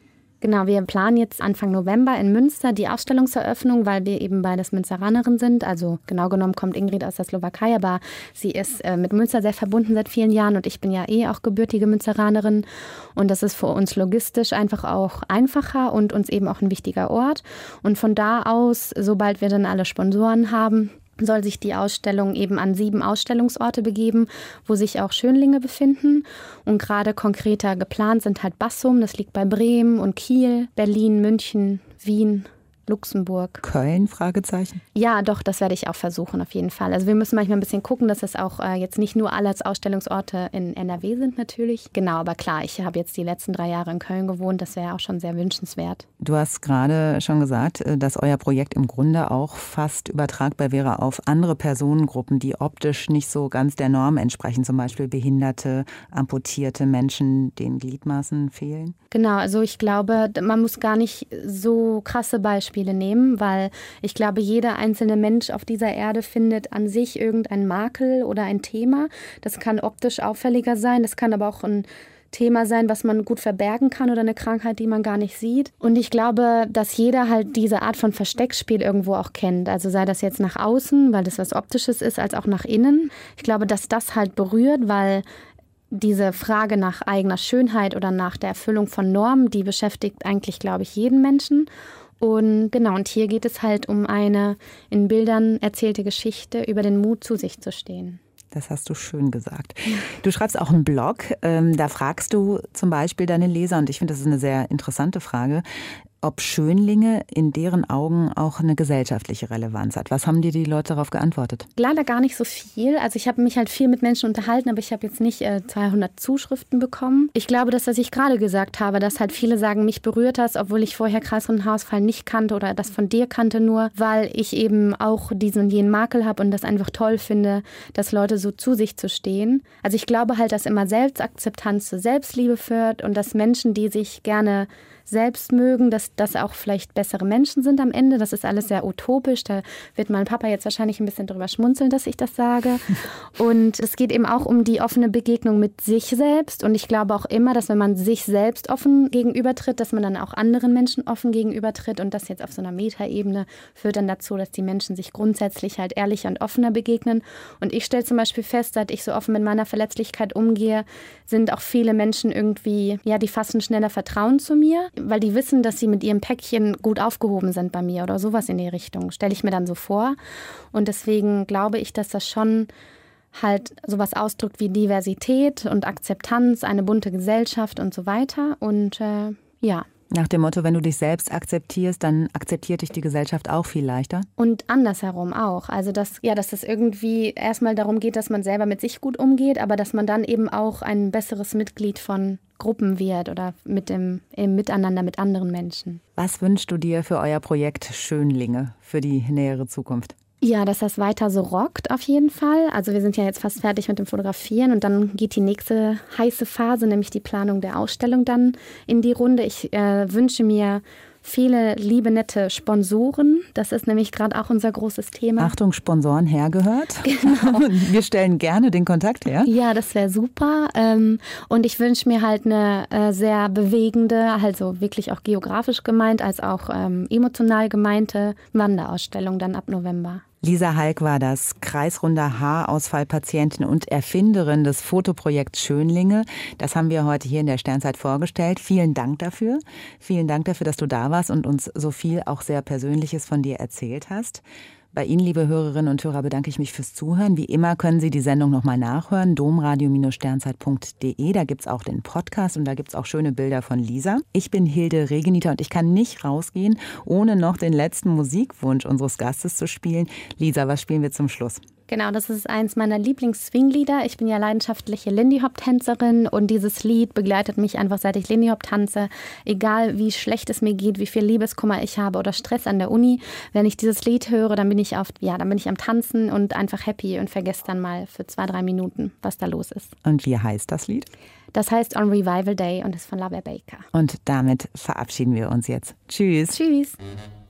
Genau, wir planen jetzt Anfang November in Münster die Ausstellungseröffnung, weil wir eben beides Münsteranerin sind. Also genau genommen kommt Ingrid aus der Slowakei, aber sie ist mit Münster sehr verbunden seit vielen Jahren und ich bin ja auch gebürtige Münsteranerin. Und das ist für uns logistisch einfach auch einfacher und uns eben auch ein wichtiger Ort. Und von da aus, sobald wir dann alle Sponsoren haben, soll sich die Ausstellung eben an 7 Ausstellungsorte begeben, wo sich auch Schönlinge befinden. Und gerade konkreter geplant sind halt Bassum, das liegt bei Bremen und Kiel, Berlin, München, Wien, Luxemburg. Köln, Fragezeichen? Ja, doch, das werde ich auch versuchen, auf jeden Fall. Also wir müssen manchmal ein bisschen gucken, dass es auch jetzt nicht nur alle Ausstellungsorte in NRW sind natürlich. Genau, aber klar, ich habe jetzt die letzten 3 Jahre in Köln gewohnt, das wäre auch schon sehr wünschenswert. Du hast gerade schon gesagt, dass euer Projekt im Grunde auch fast übertragbar wäre auf andere Personengruppen, die optisch nicht so ganz der Norm entsprechen, zum Beispiel Behinderte, amputierte Menschen, denen Gliedmaßen fehlen. Genau, also ich glaube, man muss gar nicht so krasse Beispiele nehmen, weil ich glaube, jeder einzelne Mensch auf dieser Erde findet an sich irgendein Makel oder ein Thema. Das kann optisch auffälliger sein, das kann aber auch ein Thema sein, was man gut verbergen kann oder eine Krankheit, die man gar nicht sieht. Und ich glaube, dass jeder halt diese Art von Versteckspiel irgendwo auch kennt. Also sei das jetzt nach außen, weil das was Optisches ist, als auch nach innen. Ich glaube, dass das halt berührt, weil diese Frage nach eigener Schönheit oder nach der Erfüllung von Normen, die beschäftigt eigentlich, glaube ich, jeden Menschen. Und genau, und hier geht es halt um eine in Bildern erzählte Geschichte über den Mut, zu sich zu stehen. Das hast du schön gesagt. Du schreibst auch einen Blog, da fragst du zum Beispiel deine Leser, und ich finde, das ist eine sehr interessante Frage, ob Schönlinge in deren Augen auch eine gesellschaftliche Relevanz hat. Was haben dir die Leute darauf geantwortet? Leider gar nicht so viel. Also ich habe mich halt viel mit Menschen unterhalten, aber ich habe jetzt nicht 200 Zuschriften bekommen. Ich glaube, das, was ich gerade gesagt habe, dass halt viele sagen, mich berührt das, obwohl ich vorher Kreisrunden Haarausfall nicht kannte oder das von dir kannte, nur weil ich eben auch diesen und jenen Makel habe und das einfach toll finde, dass Leute so zu sich zu stehen. Also ich glaube halt, dass immer Selbstakzeptanz zu Selbstliebe führt und dass Menschen, die sich gerne selbst mögen, dass das auch vielleicht bessere Menschen sind am Ende. Das ist alles sehr utopisch. Da wird mein Papa jetzt wahrscheinlich ein bisschen drüber schmunzeln, dass ich das sage. Und es geht eben auch um die offene Begegnung mit sich selbst. Und ich glaube auch immer, dass wenn man sich selbst offen gegenübertritt, dass man dann auch anderen Menschen offen gegenübertritt. Und das jetzt auf so einer Metaebene führt dann dazu, dass die Menschen sich grundsätzlich halt ehrlicher und offener begegnen. Und ich stelle zum Beispiel fest, seit ich so offen mit meiner Verletzlichkeit umgehe, sind auch viele Menschen irgendwie, ja, die fassen schneller Vertrauen zu mir, weil die wissen, dass sie mit ihrem Päckchen gut aufgehoben sind bei mir oder sowas in die Richtung. Stelle ich mir dann so vor. Und deswegen glaube ich, dass das schon halt sowas ausdrückt wie Diversität und Akzeptanz, eine bunte Gesellschaft und so weiter. Und ja. Nach dem Motto, wenn du dich selbst akzeptierst, dann akzeptiert dich die Gesellschaft auch viel leichter? Und andersherum auch. Also dass es irgendwie erstmal darum geht, dass man selber mit sich gut umgeht, aber dass man dann eben auch ein besseres Mitglied von Gruppen wird oder im Miteinander mit anderen Menschen. Was wünschst du dir für euer Projekt Schönlinge für die nähere Zukunft? Ja, dass das weiter so rockt auf jeden Fall. Also wir sind ja jetzt fast fertig mit dem Fotografieren und dann geht die nächste heiße Phase, nämlich die Planung der Ausstellung dann in die Runde. Ich wünsche mir viele liebe, nette Sponsoren. Das ist nämlich gerade auch unser großes Thema. Achtung, Sponsoren hergehört. Genau. Wir stellen gerne den Kontakt her. Ja, das wäre super. Und ich wünsche mir halt eine sehr bewegende, also wirklich auch geografisch gemeint, als auch emotional gemeinte Wanderausstellung dann ab November. Lisa Halk war das, kreisrunder Haarausfallpatientin und Erfinderin des Fotoprojekts Schönlinge. Das haben wir heute hier in der Sternzeit vorgestellt. Vielen Dank dafür. Vielen Dank dafür, dass du da warst und uns so viel auch sehr Persönliches von dir erzählt hast. Bei Ihnen, liebe Hörerinnen und Hörer, bedanke ich mich fürs Zuhören. Wie immer können Sie die Sendung nochmal nachhören, domradio-sternzeit.de. Da gibt's auch den Podcast und da gibt's auch schöne Bilder von Lisa. Ich bin Hilde Regeniter und ich kann nicht rausgehen, ohne noch den letzten Musikwunsch unseres Gastes zu spielen. Lisa, was spielen wir zum Schluss? Genau, das ist eins meiner Lieblings-Swing-Lieder. Ich bin ja leidenschaftliche Lindy-Hop-Tänzerin und dieses Lied begleitet mich einfach, seit ich Lindy-Hop tanze. Egal wie schlecht es mir geht, wie viel Liebeskummer ich habe oder Stress an der Uni. Wenn ich dieses Lied höre, dann bin ich am Tanzen und einfach happy und vergesse dann mal für 2-3 Minuten, was da los ist. Und wie heißt das Lied? Das heißt On Revival Day und ist von LaBear Baker. Und damit verabschieden wir uns jetzt. Tschüss. Tschüss.